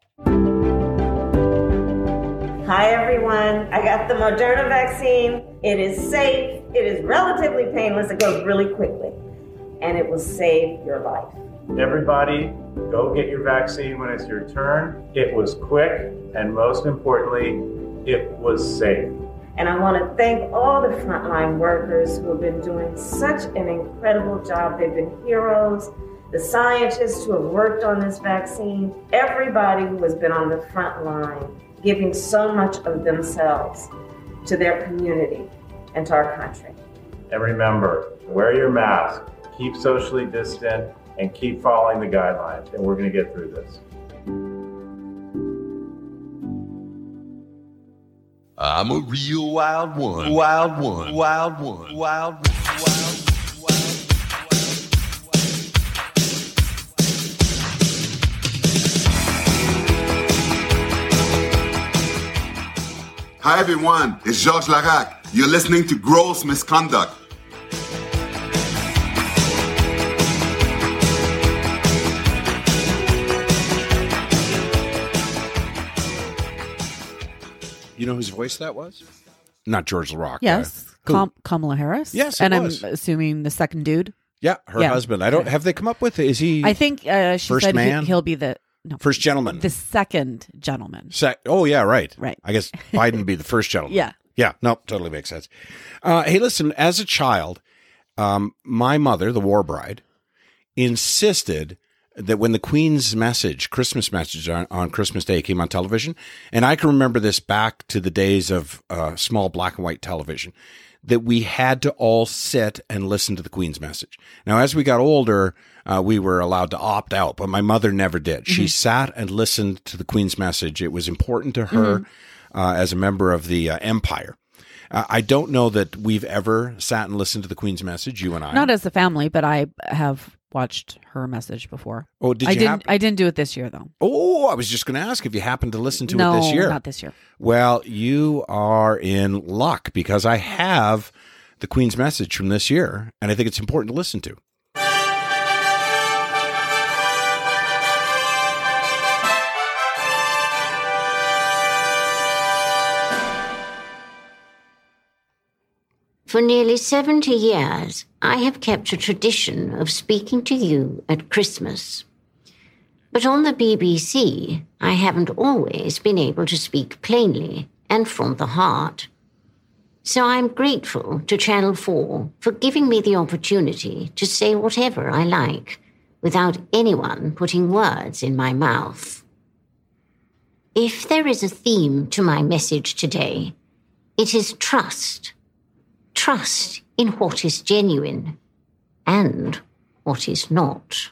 Hi everyone, I got the Moderna vaccine. It is safe, it is relatively painless, it goes really quickly, and it will save your life. Everybody, go get your vaccine when it's your turn. It was quick, and most importantly, it was safe. And I want to thank all the frontline workers who have been doing such an incredible job. They've been heroes. The scientists who have worked on this vaccine, everybody who has been on the front line, giving so much of themselves to their community and to our country. And remember, wear your mask, keep socially distant, and keep following the guidelines, and we're going to get through this. I'm a real wild one, wild one, wild one, wild one, wild one. Hi everyone, it's Georges Larac. You're listening to Gross Misconduct. You know whose voice that was? Not George Larac. Yes. Uh, who? Kam- Kamala Harris. Yes, it and was. I'm assuming the second dude. Yeah, her Yeah. husband. I don't. Okay. Have they come up with? Is he? I think uh, she first said he, man? he'll be the no First gentleman. the second gentleman. Sec- oh yeah, right. Right. I guess Biden would be the first gentleman. Yeah. Yeah. No, totally makes sense. Uh, hey, listen. As a child, um, my mother, the war bride, insisted that when the Queen's message, Christmas message on, on Christmas Day came on television, and I can remember this back to the days of uh, small black and white television, that we had to all sit and listen to the Queen's message. Now, as we got older, uh, we were allowed to opt out, but my mother never did. She Mm-hmm. sat and listened to the Queen's message. It was important to her Mm-hmm. uh, as a member of the uh, empire. Uh, I don't know that we've ever sat and listened to the Queen's message, you and I. Not as a family, but I have watched her message before. Oh, did I you didn't. happen- I didn't do it this year though. Oh, I was just going to ask if you happened to listen to no, it this year. not this year. Well, you are in luck because I have the Queen's message from this year, and I think it's important to listen to. For nearly seventy years, I have kept a tradition of speaking to you at Christmas. But on the B B C, I haven't always been able to speak plainly and from the heart. So I'm grateful to Channel four for giving me the opportunity to say whatever I like without anyone putting words in my mouth. If there is a theme to my message today, it is trust. Trust in what is genuine and what is not.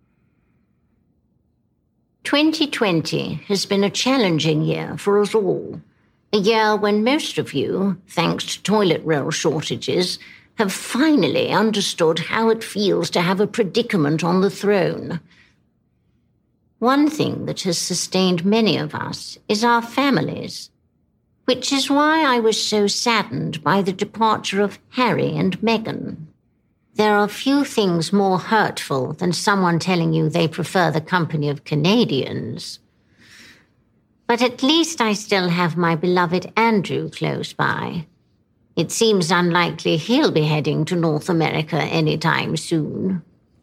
twenty twenty has been a challenging year for us all. A year when most of you, thanks to toilet roll shortages, have finally understood how it feels to have a predicament on the throne. One thing that has sustained many of us is our families, which is why I was so saddened by the departure of Harry and Meghan. There are few things more hurtful than someone telling you they prefer the company of Canadians. But at least I still have my beloved Andrew close by. It seems unlikely he'll be heading to North America anytime soon.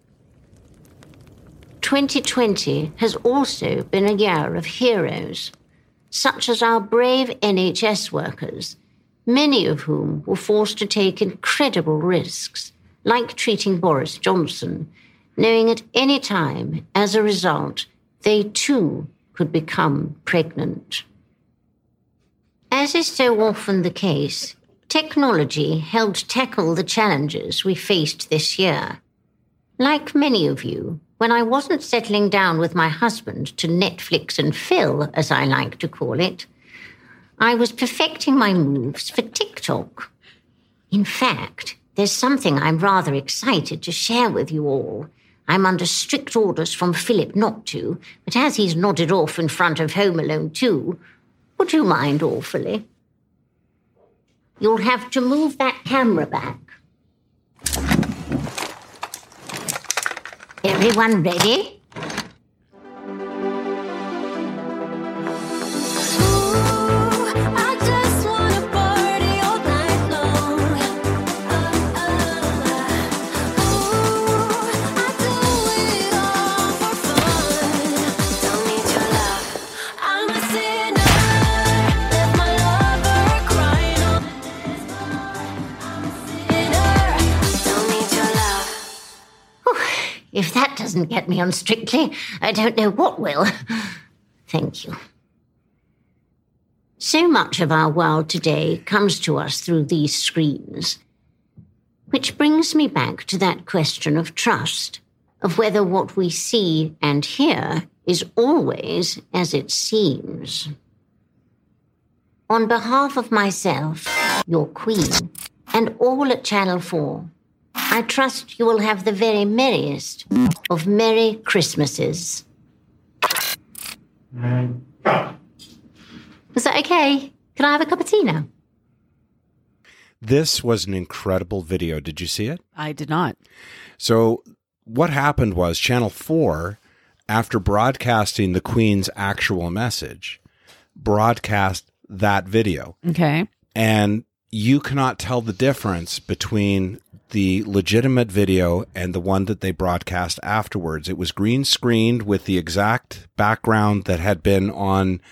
twenty twenty has also been a year of heroes, such as our brave N H S workers, many of whom were forced to take incredible risks, like treating Boris Johnson, knowing at any time, as a result, they too could become pregnant. As is so often the case, technology helped tackle the challenges we faced this year. Like many of you, when I wasn't settling down with my husband to Netflix and Phil, as I like to call it, I was perfecting my moves for TikTok. In fact, There's something I'm rather excited to share with you all. I'm under strict orders from Philip not to, but as he's nodded off in front of Home Alone two, would you mind awfully? You'll have to move that camera back. Everyone ready? If that doesn't get me on Strictly, I don't know what will. Thank you. So much of our world today comes to us through these screens. Which brings me back to that question of trust, of whether what we see and hear is always as it seems. On behalf of myself, your Queen, and all at Channel four, I trust you will have the very merriest of Merry Christmases. Was that okay? Can I have a cup of tea now? This was an incredible video. Did you see it? I did not. So what happened was Channel four, after broadcasting the Queen's actual message, broadcast that video. Okay. And you cannot tell the difference between the legitimate video and the one that they broadcast afterwards. It was green screened with the exact background that had been on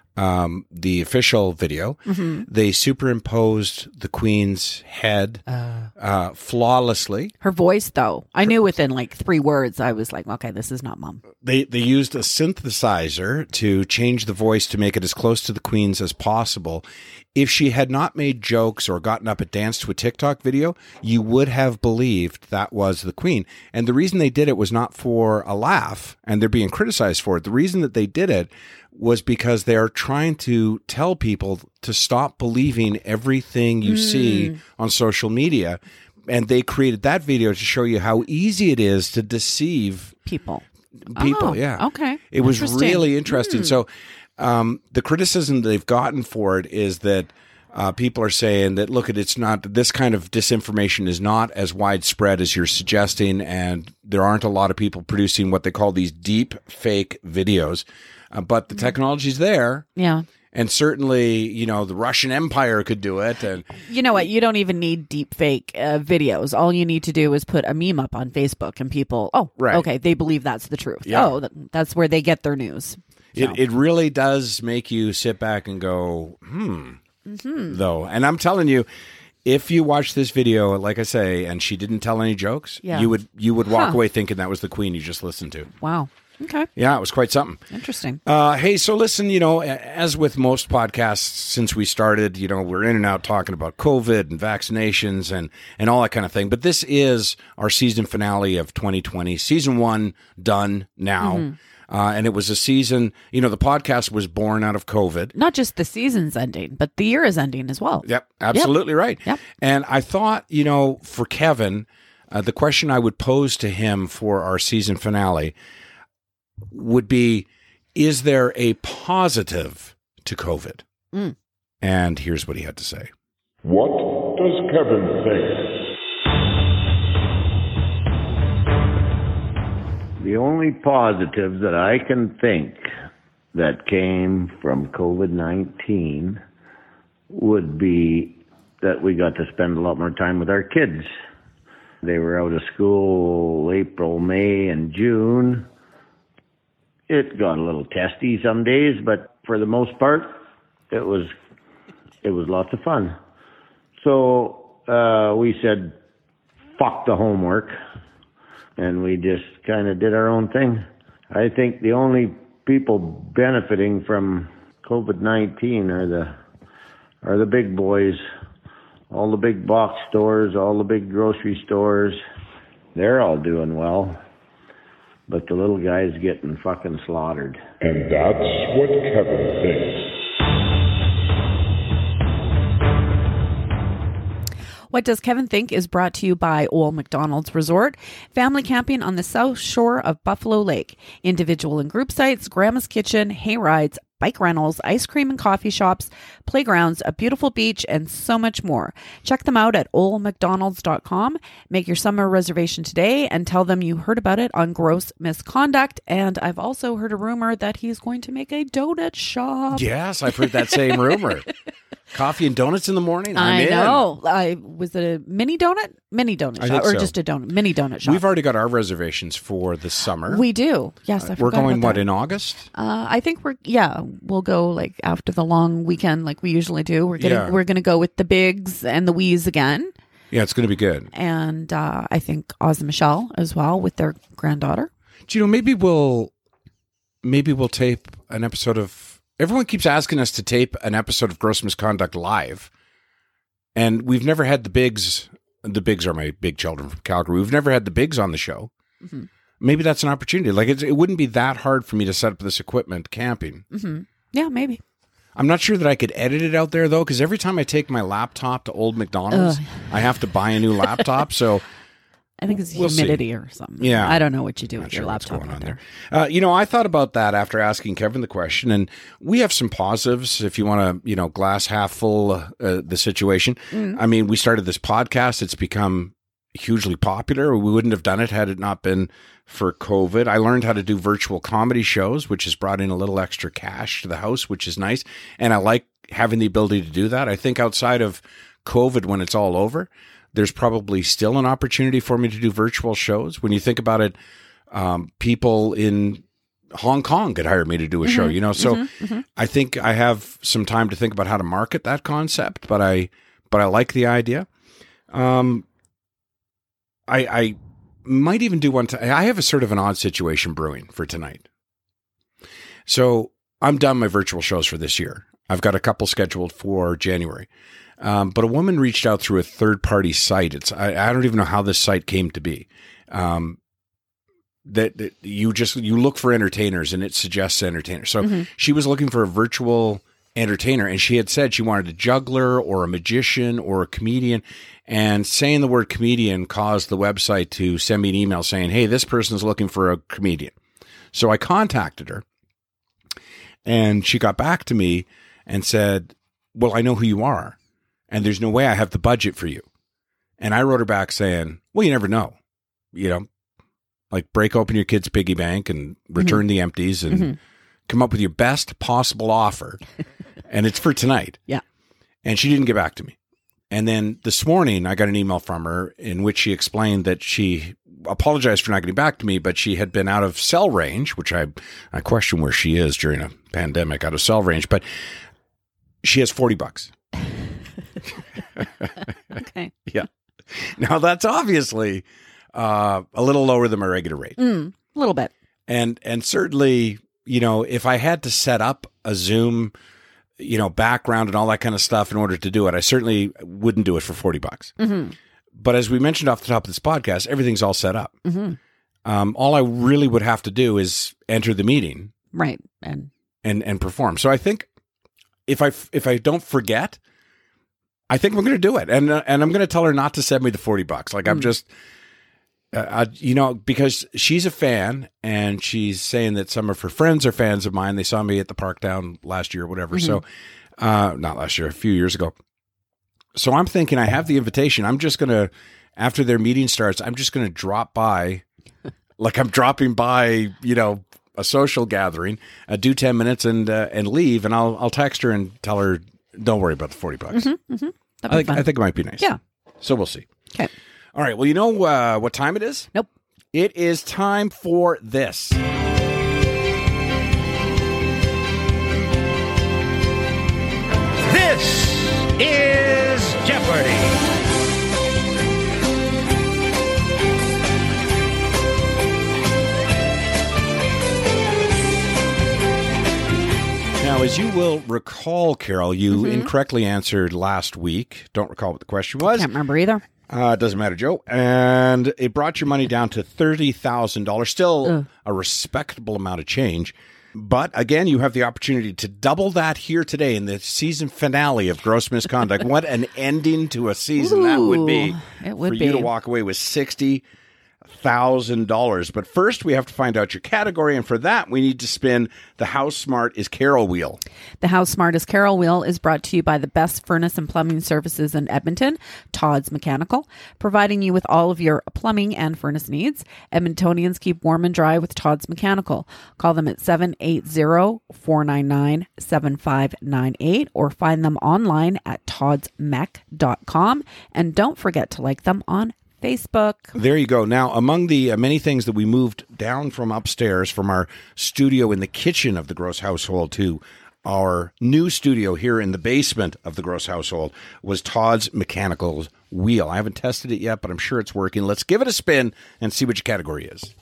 um, the official video. Mm-hmm. They superimposed the Queen's head uh, uh, flawlessly. Her voice, though, I knew within like three words, I was like, okay, this is not Mom. They they used a synthesizer to change the voice to make it as close to the Queen's as possible. If she had not made jokes or gotten up and danced to a TikTok video, you would have believed that was the Queen. And the reason they did it was not for a laugh, and they're being criticized for it. The reason that they did it was because they're trying to tell people to stop believing everything you mm. see on social media. And they created that video to show you how easy it is to deceive people. People, oh, yeah. Okay. It was interesting. really interesting. Mm. So um, the criticism they've gotten for it is that uh, people are saying that, look, it's not, this kind of disinformation is not as widespread as you're suggesting, and there aren't a lot of people producing what they call these deep fake videos. Uh, but the technology's there. Yeah. And certainly, you know, the Russian Empire could do it. And you know what? You don't even need deep fake uh, videos. All you need to do is put a meme up on Facebook and people, oh, right. okay, they believe that's the truth. Yeah. Oh, th- that's where they get their news. It So. it really does make you sit back and go, hmm, Mm-hmm. though. And I'm telling you, if you watch this video, like I say, and she didn't tell any jokes, Yeah. you would you would walk Huh. away thinking that was the Queen you just listened to. Wow. Okay. Yeah, it was quite something. Interesting. Uh, hey, so listen, you know, as with most podcasts since we started, you know, we're in and out talking about COVID and vaccinations and, and all that kind of thing. But this is our season finale of twenty twenty. Season one done now. Mhm. Uh, and it was a season, you know, the podcast was born out of COVID. Not just the season's ending, but the year is ending as well. Yep, absolutely Yep. right. Yep. And I thought, you know, for Kevin, uh, the question I would pose to him for our season finale would be, is there a positive to COVID? Mm. And here's what he had to say. What does Kevin think? The only positive that I can think that came from COVID nineteen would be that we got to spend a lot more time with our kids. They were out of school April, May, and June. It got a little testy some days, but for the most part, it was it was lots of fun. So uh, we said, fuck the homework, and we just kind of did our own thing. I think the only people benefiting from COVID nineteen are the are the big boys, all the big box stores, all the big grocery stores. They're all doing well. But the little guy's getting fucking slaughtered. And that's what Kevin thinks. What Does Kevin Think is brought to you by Old McDonald's Resort, family camping on the south shore of Buffalo Lake, individual and group sites, grandma's kitchen, hay rides, bike rentals, ice cream and coffee shops, playgrounds, a beautiful beach, and so much more. Check them out at old mcdonalds dot com. Make your summer reservation today and tell them you heard about it on Gross Misconduct. And I've also heard a rumor that he's going to make a donut shop. Yes, I've heard that same rumor. Coffee and donuts in the morning? I'm I in. know. I was it a mini donut? Mini donut I shop think or so. just a donut? Mini donut shop. We've already got our reservations for the summer. We do. Yes, I Uh, We're forgot going, about what, that. in August? Uh, I think we're yeah we'll go like after the long weekend like we usually do. We're gonna Yeah. we're gonna go with the Bigs and the Wees again, Yeah, it's going to be good. and uh, I think Oz and Michelle as well with their granddaughter. Do you know, maybe we'll maybe we'll tape an episode of... Everyone keeps asking us to tape an episode of Gross Misconduct live, and we've never had the Bigs... The Bigs are my big children from Calgary. We've never had the Bigs on the show. Mm-hmm. Maybe that's an opportunity. Like, it's, it wouldn't be that hard for me to set up this equipment camping. Mm-hmm. Yeah, maybe. I'm not sure that I could edit it out there, though, because every time I take my laptop to Old McDonald's, Ugh. I have to buy a new laptop. So I think it's we'll see. humidity or something. Yeah. I don't know what you do Not with your sure what's laptop going out on there. Uh, you know, I thought about that after asking Kevin the question, and we have some positives if you want to, you know, glass half full uh, uh, the situation. Mm. I mean, we started this podcast. It's become hugely popular. We wouldn't have done it had it not been for COVID. I learned how to do virtual comedy shows, which has brought in a little extra cash to the house, which is nice. And I like having the ability to do that. I think outside of COVID, when it's all over, there's probably still an opportunity for me to do virtual shows. When you think about it, um, people in Hong Kong could hire me to do a show, Mhm, you know? So mhm, mhm. I think I have some time to think about how to market that concept, but I, but I like the idea. Um, I, I might even do one. T- I have a sort of an odd situation brewing for tonight. So I'm done my virtual shows for this year. I've got a couple scheduled for January. Um, but a woman reached out through a third party site. It's, I, I don't even know how this site came to be. Um, that, that you just, you look for entertainers and it suggests entertainers. So Mhm. she was looking for a virtual entertainer, and she had said she wanted a juggler or a magician or a comedian, and saying the word comedian caused the website to send me an email saying, hey, this person's looking for a comedian. So I contacted her, and she got back to me and said, well, I know who you are, and there's no way I have the budget for you. And I wrote her back saying, well, you never know, you know, like break open your kid's piggy bank and return Mhm. the empties and Mhm. come up with your best possible offer. And it's for tonight. Yeah. And she didn't get back to me. And then this morning, I got an email from her in which she explained that she apologized for not getting back to me, but she had been out of cell range, which I, I question where she is during a pandemic, out of cell range, but she has forty bucks. Okay. Yeah. Now that's obviously uh, a little lower than my regular rate. Mm, a little bit. And, and certainly, you know, if I had to set up a Zoom, you know, background and all that kind of stuff in order to do it, I certainly wouldn't do it for forty bucks. Mm-hmm. But as we mentioned off the top of this podcast, everything's all set up. Mm-hmm. Um, all I really would have to do is enter the meeting Right. And and, and perform. So I think if I, if I don't forget, I think I'm going to do it. And, uh, and I'm going to tell her not to send me the forty bucks. Like I'm Mm. just, uh, I, you know, because she's a fan and she's saying that some of her friends are fans of mine. They saw me at the park down last year or whatever. Mm-hmm. So, uh, not last year, a few years ago. So I'm thinking I have the invitation. I'm just going to, after their meeting starts, I'm just going to drop by like I'm dropping by, you know, a social gathering, uh, do ten minutes and, uh, and leave. And I'll, I'll text her and tell her, don't worry about the forty bucks. Mm-hmm, mm-hmm. I think, I think it might be nice. Yeah. So we'll see. Okay. All right. Well, you know uh, what time it is? Nope. It is time for this. This is Jeopardy! Now, as you will recall, Carol, you Mhm. incorrectly answered last week. Don't recall what the question was. Can't remember either. Uh, it doesn't matter, Joe. And it brought your money down to thirty thousand dollars. Still Ugh. a respectable amount of change. But again, you have the opportunity to double that here today in the season finale of Gross Misconduct. What an ending to a season Ooh, that would be it would for you be. to walk away with sixty thousand dollars. But first, we have to find out your category, and for that, we need to spin the How Smart is Carol wheel. The How Smart is Carol wheel is brought to you by the best furnace and plumbing services in Edmonton, Todd's Mechanical, providing you with all of your plumbing and furnace needs. Edmontonians keep warm and dry with Todd's Mechanical. Call them at seven eight zero, four nine nine, seven five nine eight or find them online at todds mech dot com. And don't forget to like them on Facebook. There you go. Now, among the uh, many things that we moved down from upstairs from our studio in the kitchen of the Gross household to our new studio here in the basement of the Gross household was Todd's Mechanical wheel. I haven't tested it yet, but I'm sure it's working. Let's give it a spin and see what your category is.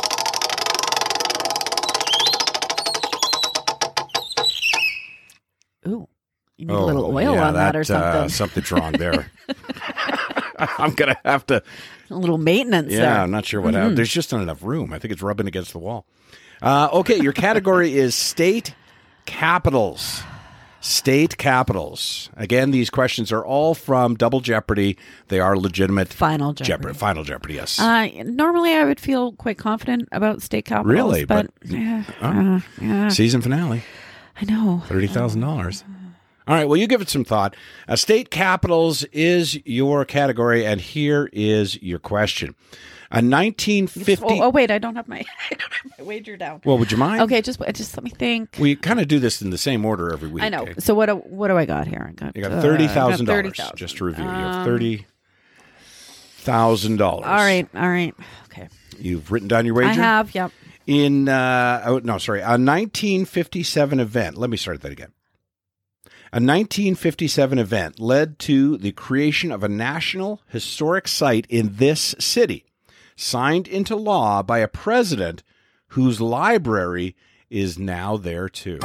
Ooh, you need a little oil yeah, on that, or something. Uh, something's wrong there. I'm going to have to... A little maintenance Yeah, there. I'm not sure what Mhm. happened. There's just not enough room. I think it's rubbing against the wall. Uh, okay, your category is state capitals. State capitals. Again, these questions are all from Double Jeopardy. They are legitimate. Final Jeopardy. Final Jeopardy, yes. Uh, normally, I would feel quite confident about state capitals. Really? But, But- yeah, Oh. uh, yeah. Season finale. I know. thirty thousand dollars. All right, well, you give it some thought. Uh, state capitals is your category, and here is your question. A nineteen fifty... Oh, oh, wait, I don't have my, I don't have my wager down. Well, would you mind? Okay, just just let me think. We kind of do this in the same order every week. I know. okay? So what do, what do I got here? I got You got uh, thirty thousand I got dollars, thirty thousand. just to review. You have Um, thirty thousand dollars. All right, all right. Okay. You've written down your wager? I have, yep. In, uh, oh, no, sorry, a nineteen fifty-seven event. Let me start that again. A nineteen fifty-seven event led to the creation of a national historic site in this city, signed into law by a president whose library is now there too.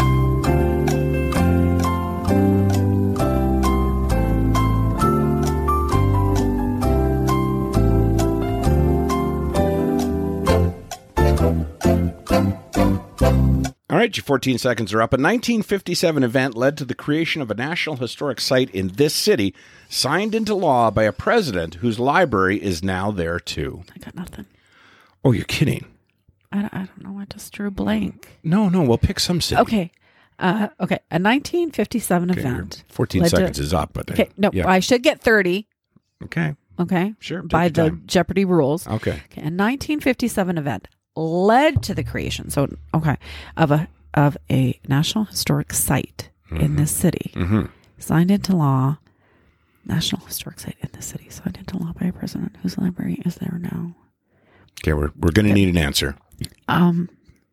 All right, your fourteen seconds are up. A nineteen fifty-seven event led to the creation of a national historic site in this city, signed into law by a president whose library is now there too. I got nothing. Oh, you're kidding. I don't, I don't know. I just drew a blank. No, no, we'll pick some city. Okay. Uh, okay. A nineteen fifty-seven Okay, event. your fourteen led to- seconds is up. But uh, Okay. No, yeah. I should get thirty. Okay. Okay. Sure, take By your the time. Jeopardy rules. Okay. Okay. A nineteen fifty-seven event led to the creation. So, okay. Of a, of a national historic site in this city. Mhm. Signed into law. National historic site in this city. Signed into law by a president whose library is there now. Okay, we're we're going to need an answer. Um,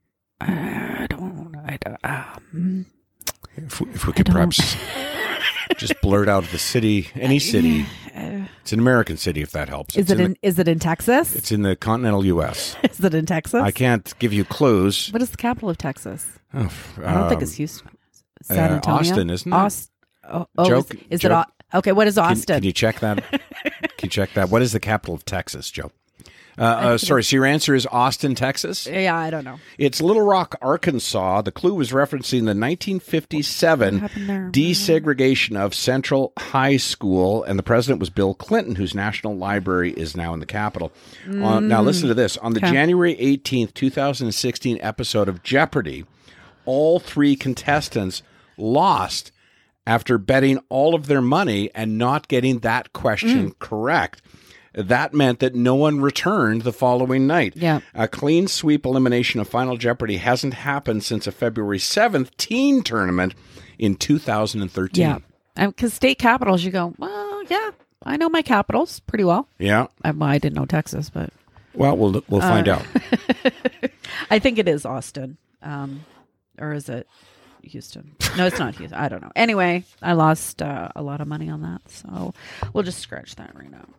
I don't. I don't. Um, If we, if we could perhaps just blurt out the city, any city. It's an American city, if that helps. is It's it in? the- Is it in Texas? It's in the continental U S. Is it in Texas? I can't give you clues. What is the capital of Texas? Oh, I don't think um, it's Houston. San uh, Antonio. Austin, isn't it? Aust- oh, oh, Joke- is, is joke- it? Au- Okay, what is Can- Austin? Can, you check that? Can you check that? What is the capital of Texas, Joe? Uh, uh, sorry, so your answer is Austin, Texas? Yeah, I don't know. It's Little Rock, Arkansas. The clue was referencing the nineteen fifty-seven What happened there? desegregation of Central High School, and the president was Bill Clinton, whose National Library is now in the Capitol. Uh, now, listen to this. On the Okay. January eighteenth, twenty sixteen episode of Jeopardy, all three contestants lost after betting all of their money and not getting that question Mm. correct. That meant that no one returned the following night. Yeah. A clean sweep elimination of Final Jeopardy hasn't happened since a February seventh teen tournament in two thousand thirteen. Yeah, because state capitals, you go, well, yeah, I know my capitals pretty well. Yeah. I, well, I didn't know Texas, but Well, we'll we'll find Uh, out. I think it is Austin, um, or is it Houston? No, it's not Houston. I don't know. Anyway, I lost uh, a lot of money on that, so we'll just scratch that right now.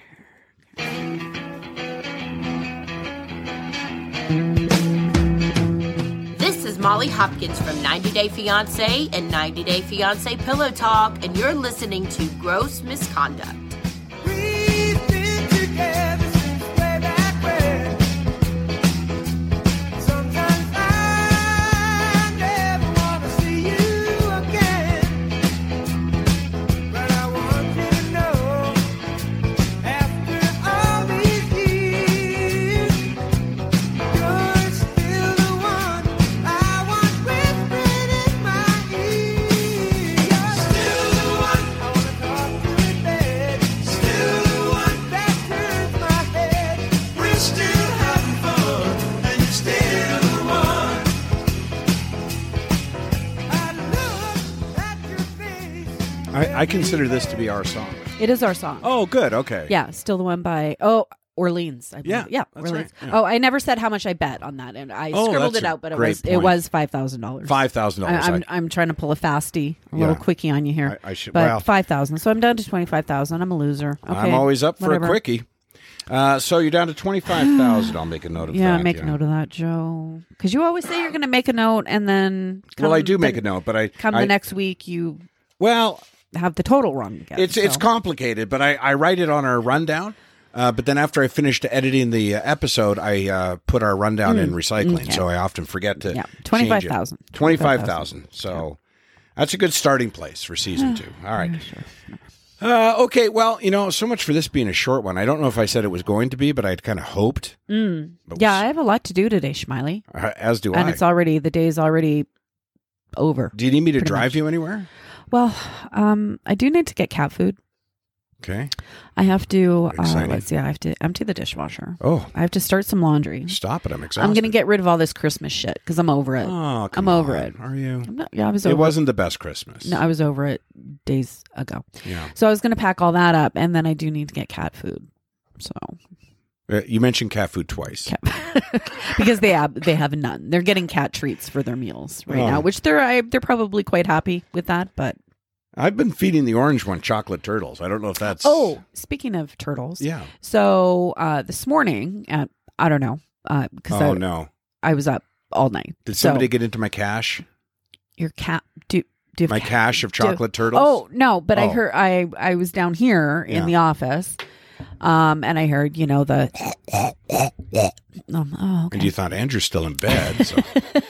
This is Molly Hopkins from ninety Day Fiancé and ninety Day Fiancé Pillow Talk, and you're listening to Gross Misconduct. I, I consider this to be our song. It is our song. Oh, good. Okay. Yeah, still the one by oh Orleans. I believe. Yeah, yeah, that's Orleans. right, yeah. Oh, I never said how much I bet on that, and I Oh, scribbled that's it a out, but it great was it point. was five thousand dollars. Five thousand dollars. I'm I'm trying to pull a fasty, a little Yeah. quickie on you here. I, I should. but well, five thousand. So I'm down to twenty five thousand. I'm a loser. Okay, I'm always up for whatever. a quickie. Uh, so you're down to twenty-five thousand. I'll make a note of Yeah, that. make a note of that, Joe. Because you always say you're going to make a note, and then come Well, I do the- make a note, but I come I, the next week you well have the total wrong again. It's it's so. complicated, but I, I write it on our rundown. Uh, but then after I finished editing the uh, episode, I uh, put our rundown Mm, in recycling, okay. so I often forget to Yeah, change it. twenty-five thousand. twenty-five thousand. So that's a good starting place for season two. All right. Uh, okay, well, you know, so much for this being a short one. I don't know if I said it was going to be, but I'd kind of hoped. Mm. Yeah, I have a lot to do today, Schmiley. Uh, as do and I. it's already the day's already over. Do you need me to pretty drive much. you anywhere? Well, um, I do need to get cat food. Okay. I have to. Uh, Exciting. let's see. I have to empty the dishwasher. Oh. I have to start some laundry. Stop it! I'm exhausted. I'm going to get rid of all this Christmas shit because I'm over it. Oh, come I'm over on. it. Are you? I'm not, yeah, I was over It wasn't the best Christmas. No, I was over it days ago. Yeah. So I was going to pack all that up, and then I do need to get cat food. So Uh, you mentioned cat food twice. because they have they have none. They're getting cat treats for their meals right Oh. now, which they're I, they're probably quite happy with that. But I've been feeding the orange one chocolate turtles. I don't know if that's. oh, speaking of turtles, Yeah. So uh, this morning at I don't know because Oh, I, no. I was up all night. Did So somebody get into my cache? your cat do do you have My cat- cache of do- chocolate turtles? Oh no, but I Oh. heard I I was down here in Yeah. the office, um, and I heard you know the. Um, oh, okay. And you thought Andrew's still in bed. So.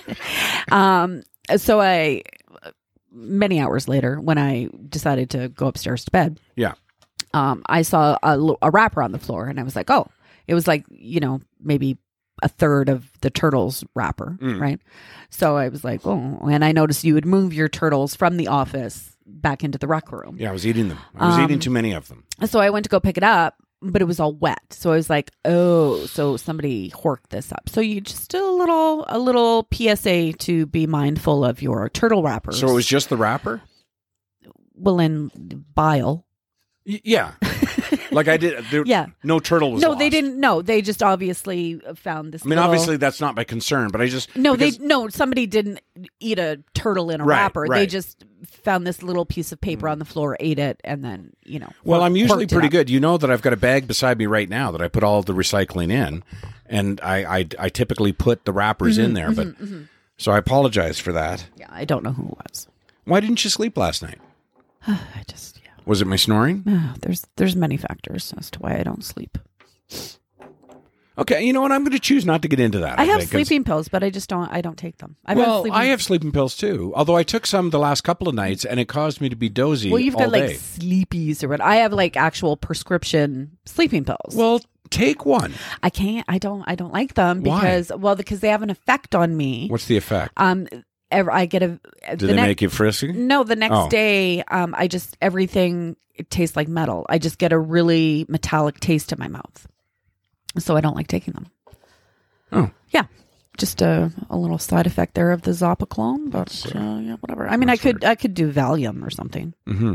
um, so I many hours later when I decided to go upstairs to bed, Yeah. um, I saw a, l- a wrapper on the floor, and I was like, oh, it was like you know maybe a third of the turtles wrapper, Mm. right? So I was like, oh, and I noticed you would move your turtles from the office back into the rec room. Yeah, I was eating them. I was Um, eating too many of them. So I went to go pick it up, but it was all wet. So I was like, oh, so somebody horked this up. So you just a little a little P S A to be mindful of your turtle wrappers. So it was just the wrapper? well in bile. Y- yeah. Like I did. There, Yeah. No turtle was No, lost. they didn't. No, they just obviously found this. I mean, little- obviously that's not my concern, but I just. No, because- they no. Somebody didn't eat a turtle in a Right, wrapper. They right. just found this little piece of paper on the floor, ate it, and then you know. Well, hork- I'm usually horked it pretty up. good. You know that I've got a bag beside me right now that I put all of the recycling in, and I I, I typically put the wrappers in Mhm, there. But mhm, mhm. so I apologize for that. Yeah, I don't know who it was. Why didn't you sleep last night? I just yeah. Was it my snoring? Ah, there's there's many factors as to why I don't sleep. Okay, you know what? I'm going to choose not to get into that. I have think, 'cause- sleeping pills, but I just don't. I don't take them. I've had well, sleeping- I have sleeping pills too. Although I took some the last couple of nights, and it caused me to be dozy. Well, you've all got like day. sleepies or what? I have like actual prescription sleeping pills. Well, take one. I can't. I don't. I don't like them Why? because well, because they have an effect on me. What's the effect? Um, ev- I get a. Do they make you frisky? No, the next Oh. day, um, I just everything it tastes like metal. I just get a really metallic taste in my mouth, so I don't like taking them. Oh, yeah, just a, a little side effect there of the Zopiclone, but uh, yeah, whatever. I mean, I could I could do Valium or something. Mm-hmm.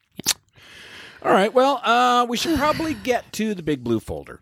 All right. Well, uh, we should probably get to the big blue folder.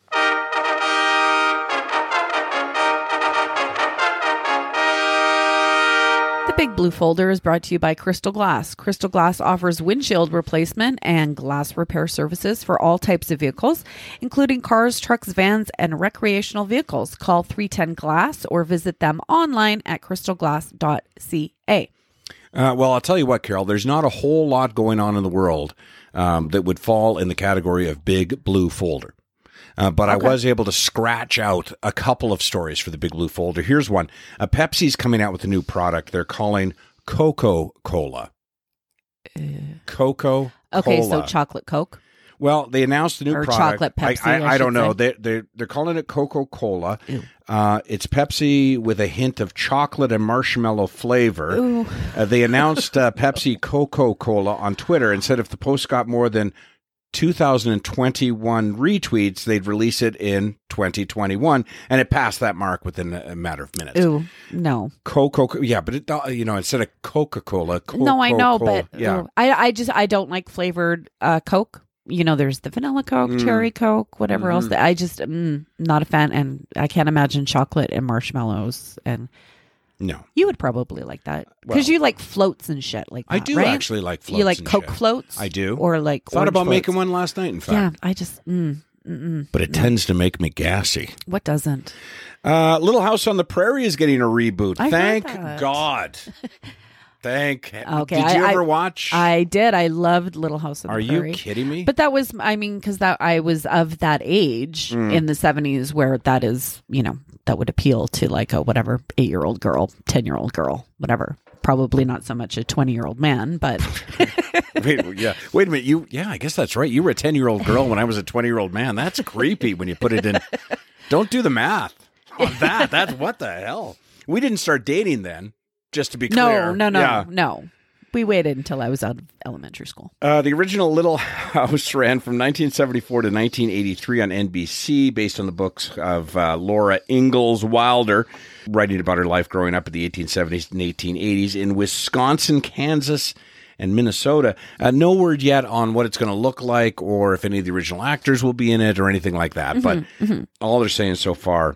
The Big Blue Folder is brought to you by Crystal Glass. Crystal Glass offers windshield replacement and glass repair services for all types of vehicles, including cars, trucks, vans, and recreational vehicles. Call three ten glass or visit them online at crystal glass dot c a. Uh, well, I'll tell you what, Carol, there's not a whole lot going on in the world um, that would fall in the category of big blue folder. Uh, but Okay. I was able to scratch out a couple of stories for the big blue folder. Here's one. Uh, Pepsi's coming out with a new product they're calling Coca-Cola. Coca-Cola. Okay, so chocolate Coke. Well, they announced the new Or product. chocolate Pepsi, I, I I, I don't should know. say. They, they're, they're calling it Coca-Cola. Uh, it's Pepsi with a hint of chocolate and marshmallow flavor. Ooh. Uh, they announced uh, Pepsi Coca-Cola on Twitter and said if the post got more than two thousand twenty-one retweets, they'd release it in twenty twenty-one, and it passed that mark within a matter of minutes. Ooh, no. Coca, yeah, but it, uh, you know, instead of Coca-Cola, Coca-Cola. No, I know, but yeah. ooh, I, I just I don't like flavored uh, Coke. You know, there's the vanilla Coke, Mm. cherry Coke, whatever Mhm. else. That I just mm, not a fan, and I can't imagine chocolate and marshmallows. And no, you would probably like that because Well- you like floats and shit like that. I do right? actually like floats. You like and Coke shit. floats? I do. Or like thought orange about floats. making one last night. In fact, Yeah, I just mm, mm-mm. but it tends to make me gassy. What doesn't? Uh, Little House on the Prairie is getting a reboot. I heard Thank that. God. Thank. Okay, Did you I- ever I- watch? I did. I loved Little House on Are the you Prairie. kidding me? But that was, I mean, because that I was of that age Mm. in the seventies where that is, you know, that would appeal to like a whatever eight year old girl, ten year old girl, whatever. Probably not so much a twenty year old man, but Wait, yeah. Wait a minute. You, yeah, I guess that's right. You were a ten year old girl when I was a twenty year old man. That's creepy when you put it in. Don't do the math on that. That's what the hell. We didn't start dating then, just to be clear. no, no, no, Yeah. no. We waited until I was out of elementary school. Uh, the original Little House ran from nineteen seventy-four to nineteen eighty-three on N B C, based on the books of uh, Laura Ingalls Wilder, writing about her life growing up in the eighteen seventies and eighteen eighties in Wisconsin, Kansas, and Minnesota. Uh, no word yet on what it's going to look like or if any of the original actors will be in it or anything like that. But Mhm, mhm. all they're saying so far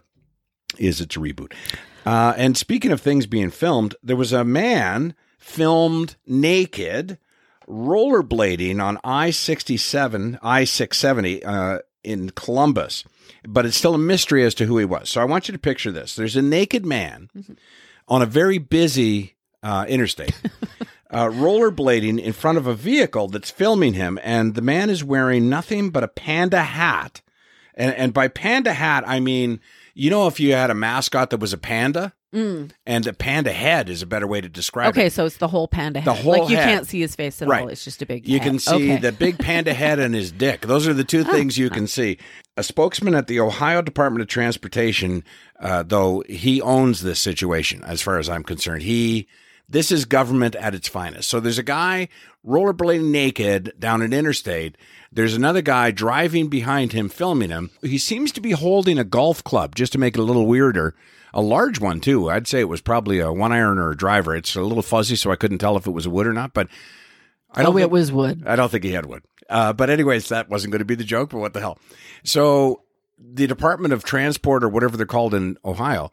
is it's a reboot. Uh, and speaking of things being filmed, there was a man filmed naked rollerblading on I sixty-seven, I six seventy uh, in Columbus. But it's still a mystery as to who he was. So I want you to picture this. There's a naked man on a very busy uh, interstate. Uh, rollerblading in front of a vehicle that's filming him, and the man is wearing nothing but a panda hat. And, and by panda hat, I mean, you know, if you had a mascot that was a panda, Mm. and a panda head is a better way to describe Okay, it. so it's the whole panda head. The whole like you head. can't see his face at Right. all. It's just a big You head. can see Okay. the big panda head and his dick. Those are the two Oh. things you can see. A spokesman at the Ohio Department of Transportation, uh, though, he owns this situation as far as I'm concerned. He, this is government at its finest. So there's a guy rollerblading naked down an interstate. There's another guy driving behind him, filming him. He seems to be holding a golf club, just to make it a little weirder. A large one, too. I'd say it was probably a one iron or a driver. It's a little fuzzy, so I couldn't tell if it was a wood or not, but I don't Oh, it think- was wood. I don't think he had wood. Uh, but anyways, that wasn't going to be the joke, but what the hell. So the Department of Transport, or whatever they're called in Ohio,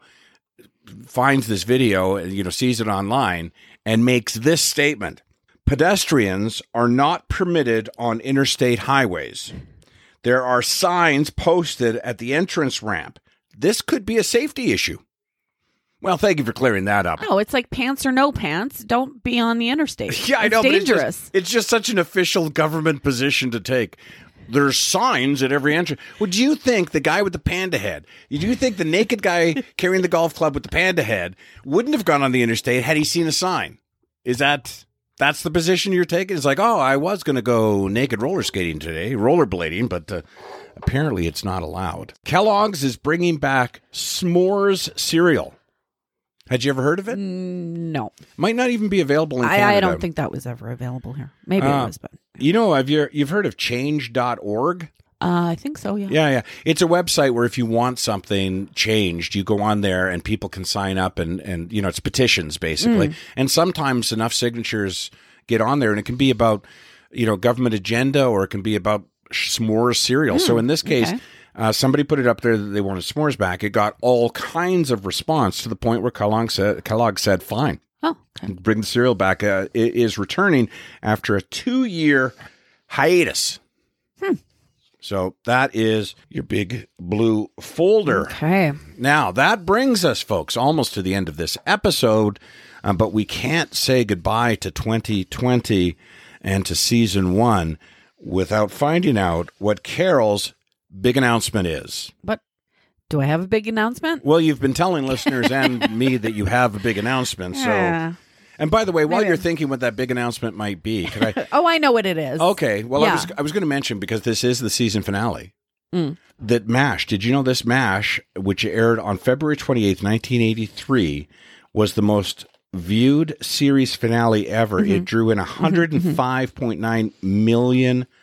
finds this video and, you know, sees it online and makes this statement. Pedestrians are not permitted on interstate highways. There are signs posted at the entrance ramp. This could be a safety issue. Well, thank you for clearing that up. Oh, it's like pants or no pants. Don't be on the interstate. Yeah, I It's know, dangerous. but it's just, it's just such an official government position to take. There's signs at every entrance. Would you think the guy with the panda head, do you think the naked guy carrying the golf club with the panda head wouldn't have gone on the interstate had he seen a sign? Is that, that's the position you're taking? It's like, oh, I was going to go naked roller skating today, rollerblading, but uh, apparently it's not allowed. Kellogg's is bringing back s'mores cereal. Had you ever heard of it? No. Might not even be available in Canada. I, I don't think that was ever available here. Maybe Uh, it was, but You know, have you, you've heard of change dot org? uh, I think so, yeah. Yeah, yeah. It's a website where if you want something changed, you go on there and people can sign up and, and you know, it's petitions basically. Mm. And sometimes enough signatures get on there and it can be about, you know, government agenda or it can be about s'mores cereal. Mm, so in this case, okay. uh, somebody put it up there that they wanted s'mores back. It got all kinds of response to the point where Kellogg said, Kellogg said fine. Oh, okay. Bring the cereal back. Uh, it is returning after a two-year hiatus. Hmm. So that is your big blue folder. Okay. Now, that brings us, folks, almost to the end of this episode, uh, but we can't say goodbye to twenty twenty and to season one without finding out what Carol's big announcement is. But do I have a big announcement? Well, you've been telling listeners and me that you have a big announcement. So, Yeah. and by the way, while Maybe. you're thinking what that big announcement might be, could I? Oh, I know what it is. Okay. Well, I Yeah. was I was going to mention because this is the season finale. Mm. That MASH. Did you know this MASH, which aired on February twenty-eighth, nineteen eighty-three, was the most viewed series finale ever. Mhm. It drew in one hundred five point nine million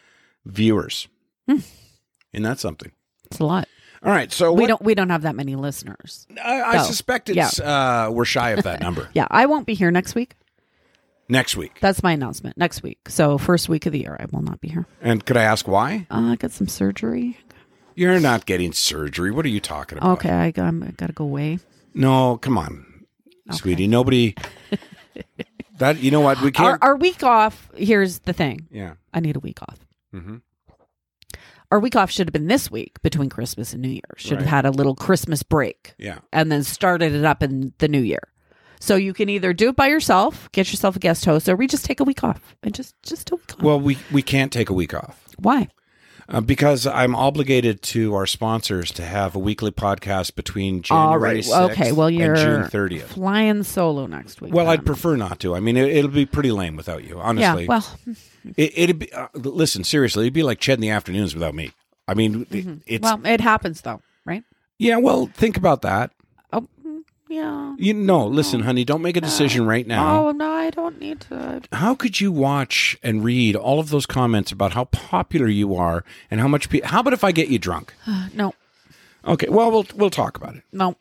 viewers. Hmm. Isn't that something? It's a lot. All right, so we what, don't we don't have that many listeners. I, I So, suspect yeah. it's uh, we're shy of that number. Yeah, I won't be here next week. Next week. That's my announcement. Next week. So first week of the year, I will not be here. And could I ask why? Uh, I got some surgery. You're not getting surgery. What are you talking about? Okay, I, I'm, I got to go away. No, come on, sweetie. Nobody. That you know what we Our, can't. our week off. Here's the thing. Yeah. I need a week off. Mm-hmm. Our week off should have been this week between Christmas and New Year. Should Right. have had a little Christmas break. Yeah. And then started it up in the New Year. So you can either do it by yourself, get yourself a guest host, or we just take a week off and just just a week off. Well, we we can't take a week off. Why? Uh, because I'm obligated to our sponsors to have a weekly podcast between All January right. sixth Okay. Well, you're and June thirtieth. flying solo next week. Well, then. I'd prefer not to. I mean, it, it'll be pretty lame without you, honestly. Yeah. Well, it, it'd be. Uh, listen, seriously, it'd be like Ched in the afternoons without me. I mean, it- mhm. it's well, it happens though, right? yeah. Well, think about that. Oh, mm, yeah. You know, listen, honey, don't make a decision right now. Oh no, I don't need to. How could you watch and read all of those comments about how popular you are and how much? Pe- how about if I get you drunk? no, Okay, well, we'll we'll talk about it. no,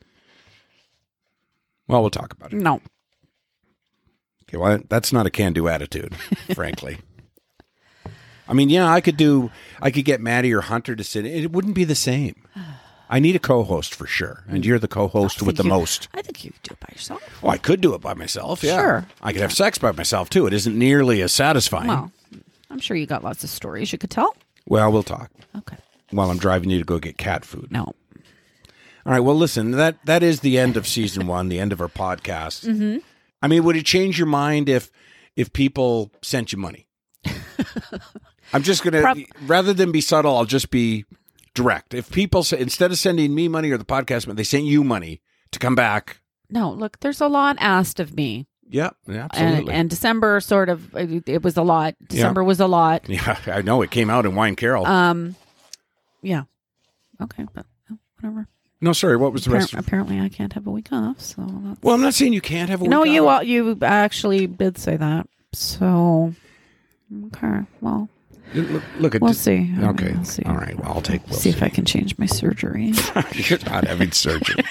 Well, we'll talk about it. no. Okay, well, that's not a can-do attitude, frankly. I mean, yeah, I could do. I could get Maddie or Hunter to sit. It wouldn't be the same. I need a co-host for sure, and you're the co-host with the you- most. I think you could do it by yourself. Well, I could do it by myself. Yeah, Sure. I could have sex by myself too. It isn't nearly as satisfying. Well, I'm sure you got lots of stories you could tell. Well, we'll talk. Okay. While I'm driving you to go get cat food. No. All right. Well, listen. That that is the end of season one. The end of our podcast. Mm-hmm. I mean, would it change your mind if if people sent you money? I'm just gonna Prob- rather than be subtle, I'll just be direct. If people say instead of sending me money or the podcast, money, they sent you money to come back. No, look, there's a lot asked of me. Yeah, yeah, And, absolutely. and December sort of, it, it was a lot. December Yeah. was a lot. yeah, I know it came out in Wine Carol. Um, yeah. Okay, but oh, whatever. no, sorry. What was the Appar- rest? Of- apparently, I can't have a week off. So that's... well, I'm not saying you can't have a. no, week you off. all, you actually did say that. So okay, well, Look, look at we'll this- see. Okay, We'll see. all right. Well, I'll take. We'll see if I can change my surgery. You're not having surgery.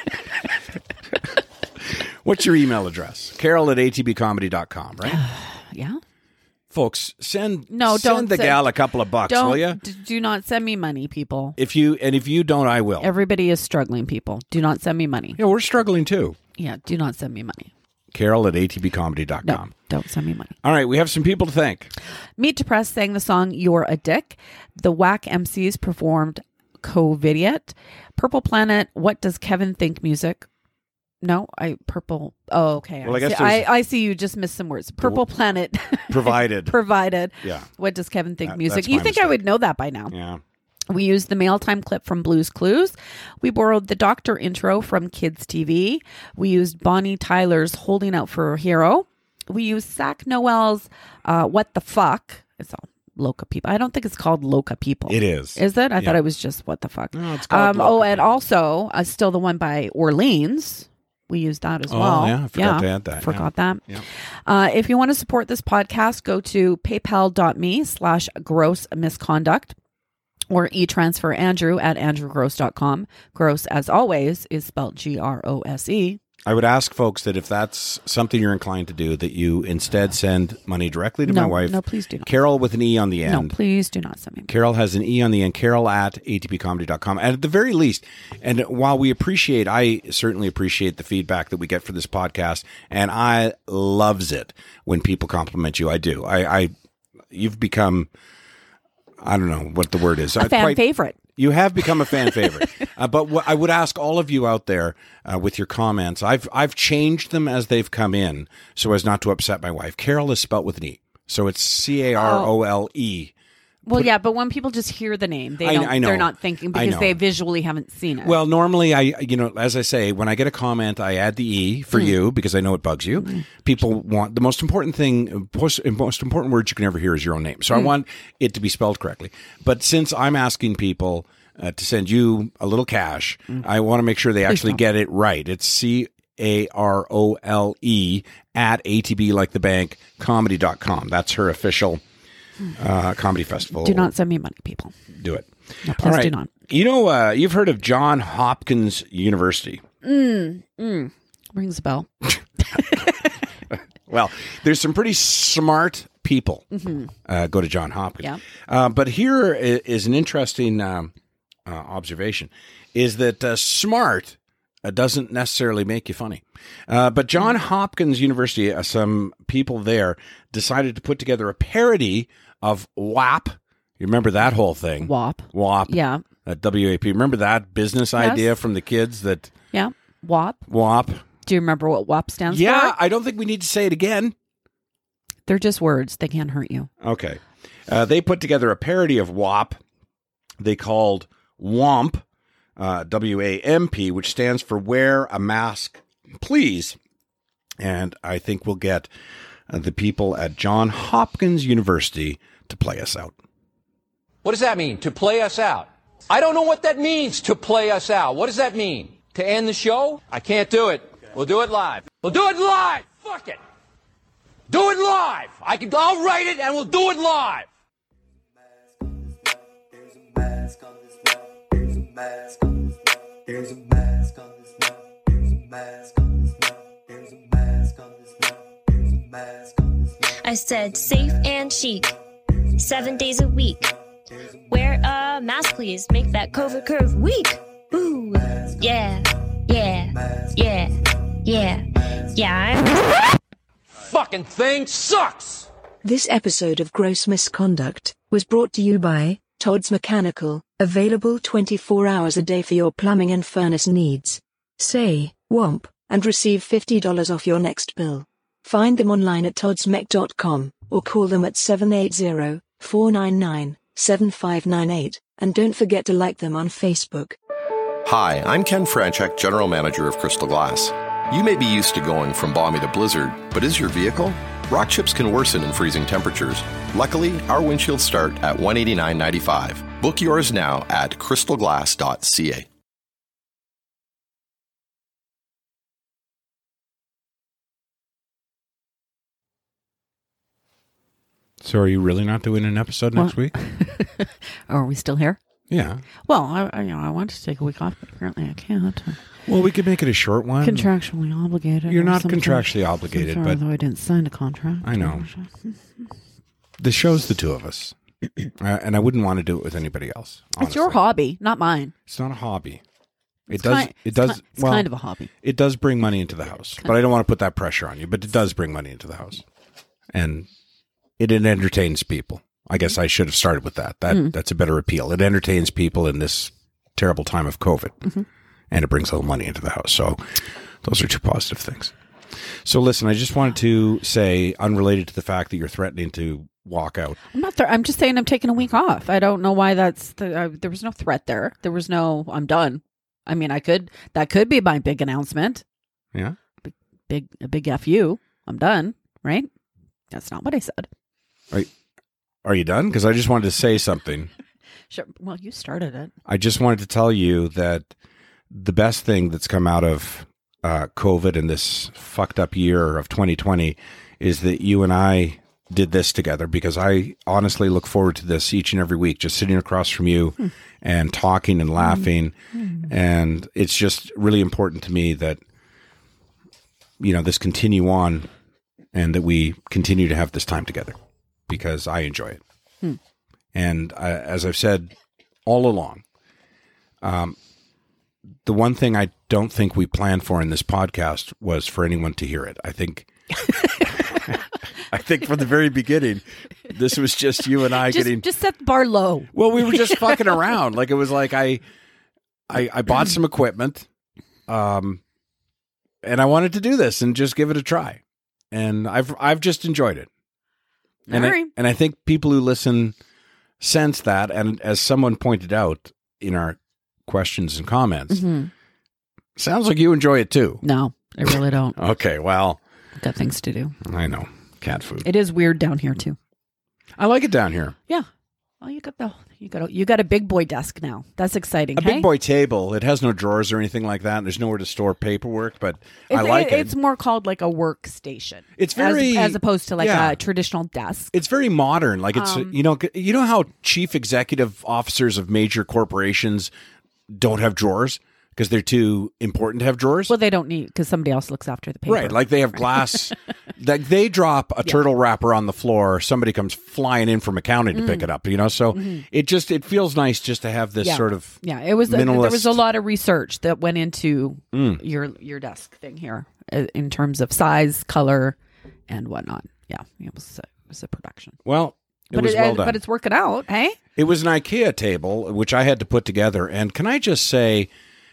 What's your email address? Carol at a t b comedy dot com, right? Yeah. Folks, send No, send don't the send- gal a couple of bucks, Don't will you? d- do not send me money, people. If you and if you don't, I will. Everybody is struggling, people. Do not send me money. Yeah, we're struggling too. Yeah, do not send me money. Carol at a t b comedy dot com. No, don't send me money. All right, we have some people to thank. Meet Depressed sang the song You're a Dick. The Whack M Cs performed COVIDiot. Purple Planet, What Does Kevin Think music. No, I purple. Oh, okay. Well, I guess see, I, there's- I see you just missed some words. Purple Planet Provided. provided. Yeah. What does Kevin think That- music? that's You my think I would know that by now? Yeah. We used the mail time clip from Blue's Clues. We borrowed the Doctor intro from Kids T V. We used Bonnie Tyler's Holding Out for a Hero. We used Zach Noel's uh, What the Fuck. It's all Loca People. I don't think it's called Loca People. It is. Is it? I Yeah. thought it was just What the Fuck. No, it's called um, Loca Oh, and also uh, still the one by Orleans. We used that as Oh, well. yeah, I forgot to add that, Forgot yeah. that. Yeah. Uh, if you want to support this podcast, go to paypal.me slash gross misconduct or e-transfer Andrew at andrew gross dot com. Gross, as always, is spelled G R O S E. I would ask folks that if that's something you're inclined to do, that you instead send money directly to No, my wife. no, please do not. Carol with an E on the No, end. please do not send me. Carol has an E on the end. Carol at a t b comedy dot com. And at the very least, and while we appreciate, I certainly appreciate the feedback that we get for this podcast, and I loves it when people compliment you. I do. I, I you've become, I don't know what the word is. A I fan quite- favorite. You have become a fan favorite. uh, but what I would ask all of you out there uh, with your comments, I've I've changed them as they've come in so as not to upset my wife. Carol is spelt with an E. So it's C A R O L E. Well, yeah, but when people just hear the name, they I- don't, I know. they're not thinking I because know. they visually haven't seen it. Well, normally I, you know, as I say, when I get a comment, I add the E for Mm. you because I know it bugs you. Mm. People want the most important thing, most, most important word you can ever hear is your own name. So I Mm. want it to be spelled correctly. But since I'm asking people uh, to send you a little cash, I want to make sure they Please actually don't. get it right. It's C A R O L E at A T B like the bank comedy dot com. That's her official uh, comedy festival. Do not send me money, people. Do it. No, please All right. do not. You know, uh, you've heard of John Hopkins University. Mm, mm. Rings a bell. Well, there's some pretty smart people Mm-hmm. uh, go to John Hopkins. Yeah. Uh, but here i- is an interesting um, uh, observation, is that uh, smart uh, doesn't necessarily make you funny. Uh, but John Hopkins University, uh, some people there decided to put together a parody of W A P. You remember that whole thing? W A P. W A P. Yeah. Uh, W A P. Remember that business Yes. idea from the kids that Yeah. W A P. W A P? Do you remember what W A P stands Yeah, for? I don't think we need to say it again. They're just words. They can't hurt you. Okay. Uh, they put together a parody of W A P they called WAMP, uh, W A M P, which stands for Wear a Mask, Please. And I think we'll get uh, the people at John Hopkins University to play us out. What does that mean, to play us out? I don't know what that means, to play us out. What does that mean? To end the show? I can't do it. We'll do it live. We'll do it live. Fuck it. Do it live. I can. I'll write it and we'll do it live. I said safe and chic, seven days a week. Wear a mask, please. Make that COVID curve weak. Ooh, yeah, yeah, yeah, yeah, yeah. I'm Fucking thing sucks. This episode of Gross Misconduct was brought to you by Todd's Mechanical, available twenty-four hours a day for your plumbing and furnace needs. Say, WOMP, and receive fifty dollars off your next bill. Find them online at todds mech dot com, or call them at seven eight zero, four nine nine, seven five nine eight, and don't forget to like them on Facebook. Hi, I'm Ken Franchek, General Manager of Crystal Glass. You may be used to going from balmy to blizzard, but is your vehicle? Rock chips can worsen in freezing temperatures. Luckily, our windshields start at one hundred eighty-nine dollars and ninety-five cents. Book yours now at crystal glass dot c a. So are you really not doing an episode next What? week? Are we still here? Yeah. Well, I, I, you know, I wanted to take a week off, but apparently I can't. Well, we could make it a short one. Contractually obligated. You're or not something. contractually obligated, Sorry, but although I didn't sign a contract. I know. The show's the two of us. uh, and I wouldn't want to do it with anybody else. It's your hobby, not mine. It's not a hobby. It It's does. kind- it it's does. kind- it's well, kind of a hobby. It does bring money into the house, but I don't want to put that pressure on you. But it does bring money into the house, and it, it entertains people. I guess I should have started with that. That Mm. that's a better appeal. It entertains people in this terrible time of COVID, Mhm. and it brings a little money into the house. So those are two positive things. So listen, I just wanted to say, unrelated to the fact that you're threatening to walk out. I'm not. Th- I'm just saying I'm taking a week off. I don't know why that's. The, uh, there was no threat there. There was no. I'm done. I mean, I could. That could be my big announcement. Yeah. Big, big a big F you. I'm done. Right. That's not what I said. Are, are you done? Because I just wanted to say something. Sure. Well, you started it. I just wanted to tell you that the best thing that's come out of uh, COVID and this fucked up year of twenty twenty is that you and I did this together, because I honestly look forward to this each and every week, just sitting across from you Hmm. and talking and laughing. Hmm. And it's just really important to me that, you know, this continue on and that we continue to have this time together, because I enjoy it. Hmm. And uh, as I've said all along, um, the one thing I don't think we planned for in this podcast was for anyone to hear it. I think, I think from the very beginning, this was just you and I Just, getting. just set the bar low. Well, we were just fucking around. Like, it was like I, I, I bought some equipment, um, and I wanted to do this and just give it a try, and I've I've just enjoyed it. And All I, right. and I think people who listen sense that, and as someone pointed out in our questions and comments, Mhm. sounds like you enjoy it too. No, I really don't. Okay, well, I've got things to do. I know, cat food. It is weird down here too. I like it down here. Yeah. Well, you got the you got a, you got a big boy desk now. That's exciting. A hey? big boy table. It has no drawers or anything like that. And there's nowhere to store paperwork, but It's, I like it. It's more called like a workstation. It's very as, as opposed to like yeah. a traditional desk. It's very modern. Like it's Um, you know you know how chief executive officers of major corporations don't have drawers because they're too important to have drawers. Well, they don't need because somebody else looks after the paper. Right, like they have glass. Like they drop a turtle wrapper on the floor, somebody comes flying in from accounting to pick Mm. it up. You know, so Mhm. it just it feels nice just to have this yeah. sort of yeah. It was minimalist. there was a lot of research that went into Mm. your your desk thing here uh, in terms of size, color, and whatnot. Yeah, it was it was a production. Well, it but was it, well done. But it's working out. Hey, It was an IKEA table, which I had to put together. And can I just say,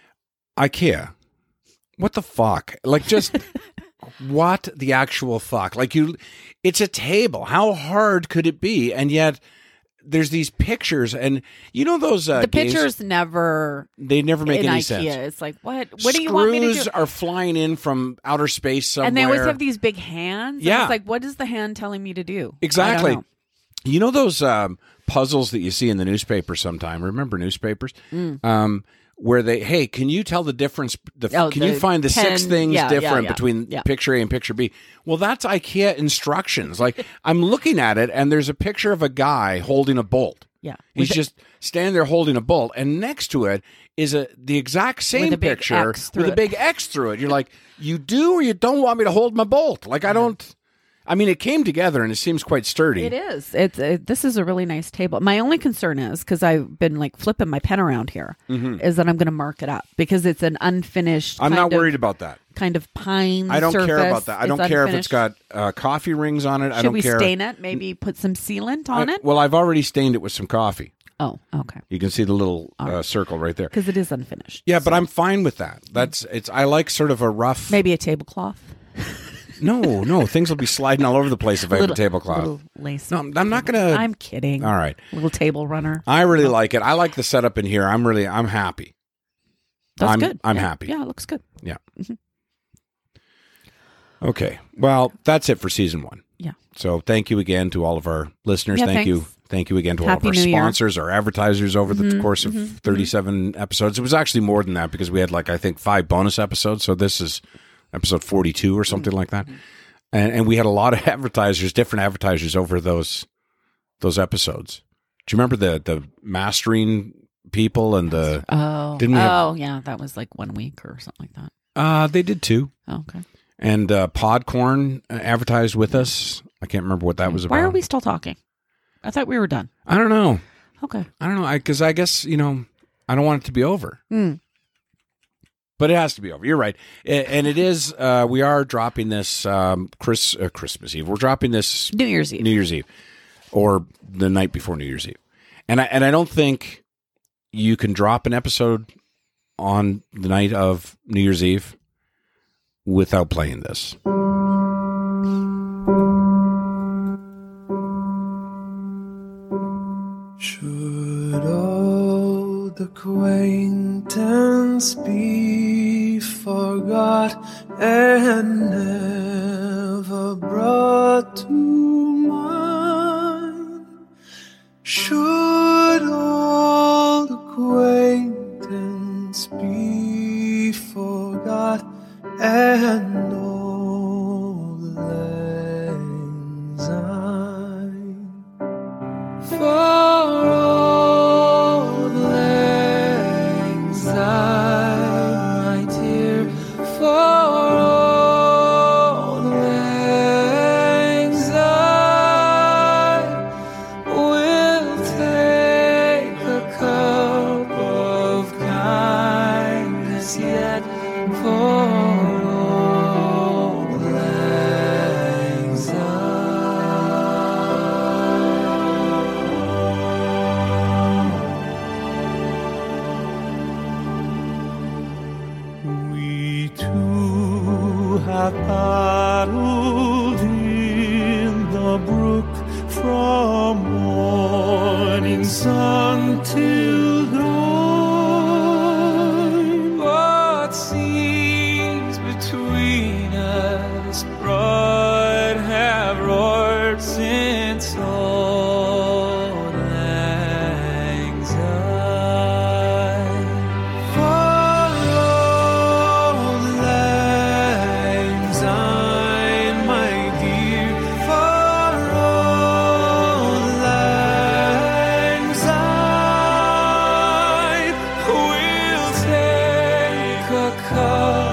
IKEA, what the fuck? Like, just what the actual fuck? Like, you, it's a table. How hard could it be? And yet, there's these pictures, and you know those uh, the games- pictures never They never make in any IKEA. sense. It's like what? What do you want me to do? Screws are flying in from outer space somewhere. And they always have these big hands. and Yeah. it's like what is the hand telling me to do? I Exactly. don't know. You know those um, puzzles that you see in the newspaper sometime? Remember newspapers? Mm. Um, where they, hey, can you tell the difference? The, Oh, can the you find the six ten- things yeah, yeah, different yeah, between yeah. picture A and picture B? Well, that's IKEA instructions. Like, I'm looking at it, and there's a picture of a guy holding a bolt. Yeah. He's With just standing there holding a bolt, and next to it is a the exact same a big picture X through with a it. big X through it. You're like, you do or you don't want me to hold my bolt? Like, I don't. I mean, it came together, and it seems quite sturdy. It is. It's it, this is a really nice table. My only concern is because I've been like flipping my pen around here, is Mhm. that I'm going to mark it up because it's an unfinished. I'm kind not of- worried about that. Kind of pine. I don't care surface. about that. I It's don't care if unfinished. it's got uh, coffee rings on it. I Should don't we care. stain it? Maybe put some sealant on I- it Well, I've already stained it with some coffee. Oh, okay. You can see the little uh, circle right there. because it is unfinished. Yeah, but I'm fine with that. That's it's. I like sort of a rough. Maybe a tablecloth. No, no, things will be sliding all over the place if I have a Little- tablecloth. little lace. No, I'm not gonna. I'm kidding. All right. Little table runner. I really like it. I like the setup in here. I'm really. I'm happy. That's I'm, good. I'm Yeah. happy. Yeah, it looks good. Yeah. Mhm. Okay. Well, that's it for season one. Yeah. So thank you again to all of our listeners. Yeah, thank you. thanks. Thank you again to Happy all of our New Year. sponsors, our advertisers over the Mhm, course of mhm, thirty-seven episodes. It was actually more than that because we had like, I think, five bonus episodes. So this is episode forty-two or something like that. And, and we had a lot of advertisers, different advertisers over those those episodes. Do you remember the the mastering people and the Oh, didn't we have, oh, yeah. That was like one week or something like that. uh they did too. Oh, okay. And uh, Podcorn uh, advertised with us. I can't remember what that was about. Why are we still talking? I thought we were done. I don't know. Okay. I don't know. I because I guess you know I don't want it to be over, Hmm. but it has to be over. You're right, A- and it is. Uh, we are dropping this um, Chris uh, Christmas Eve. We're dropping this New Year's Eve. New Year's Eve, or the night before New Year's Eve, and I and I don't think you can drop an episode on the night of New Year's Eve without playing this. Should old acquaintance be forgot and never brought to mind? Should old acquaintance be forgot and old lang syne? For old lang syne, my dear, for old lang syne, we'll take a cup of kindness yet for old lang syne. We two have paddled in the brook from morning sun till dawn, but seas between us broad have roared since old lang love.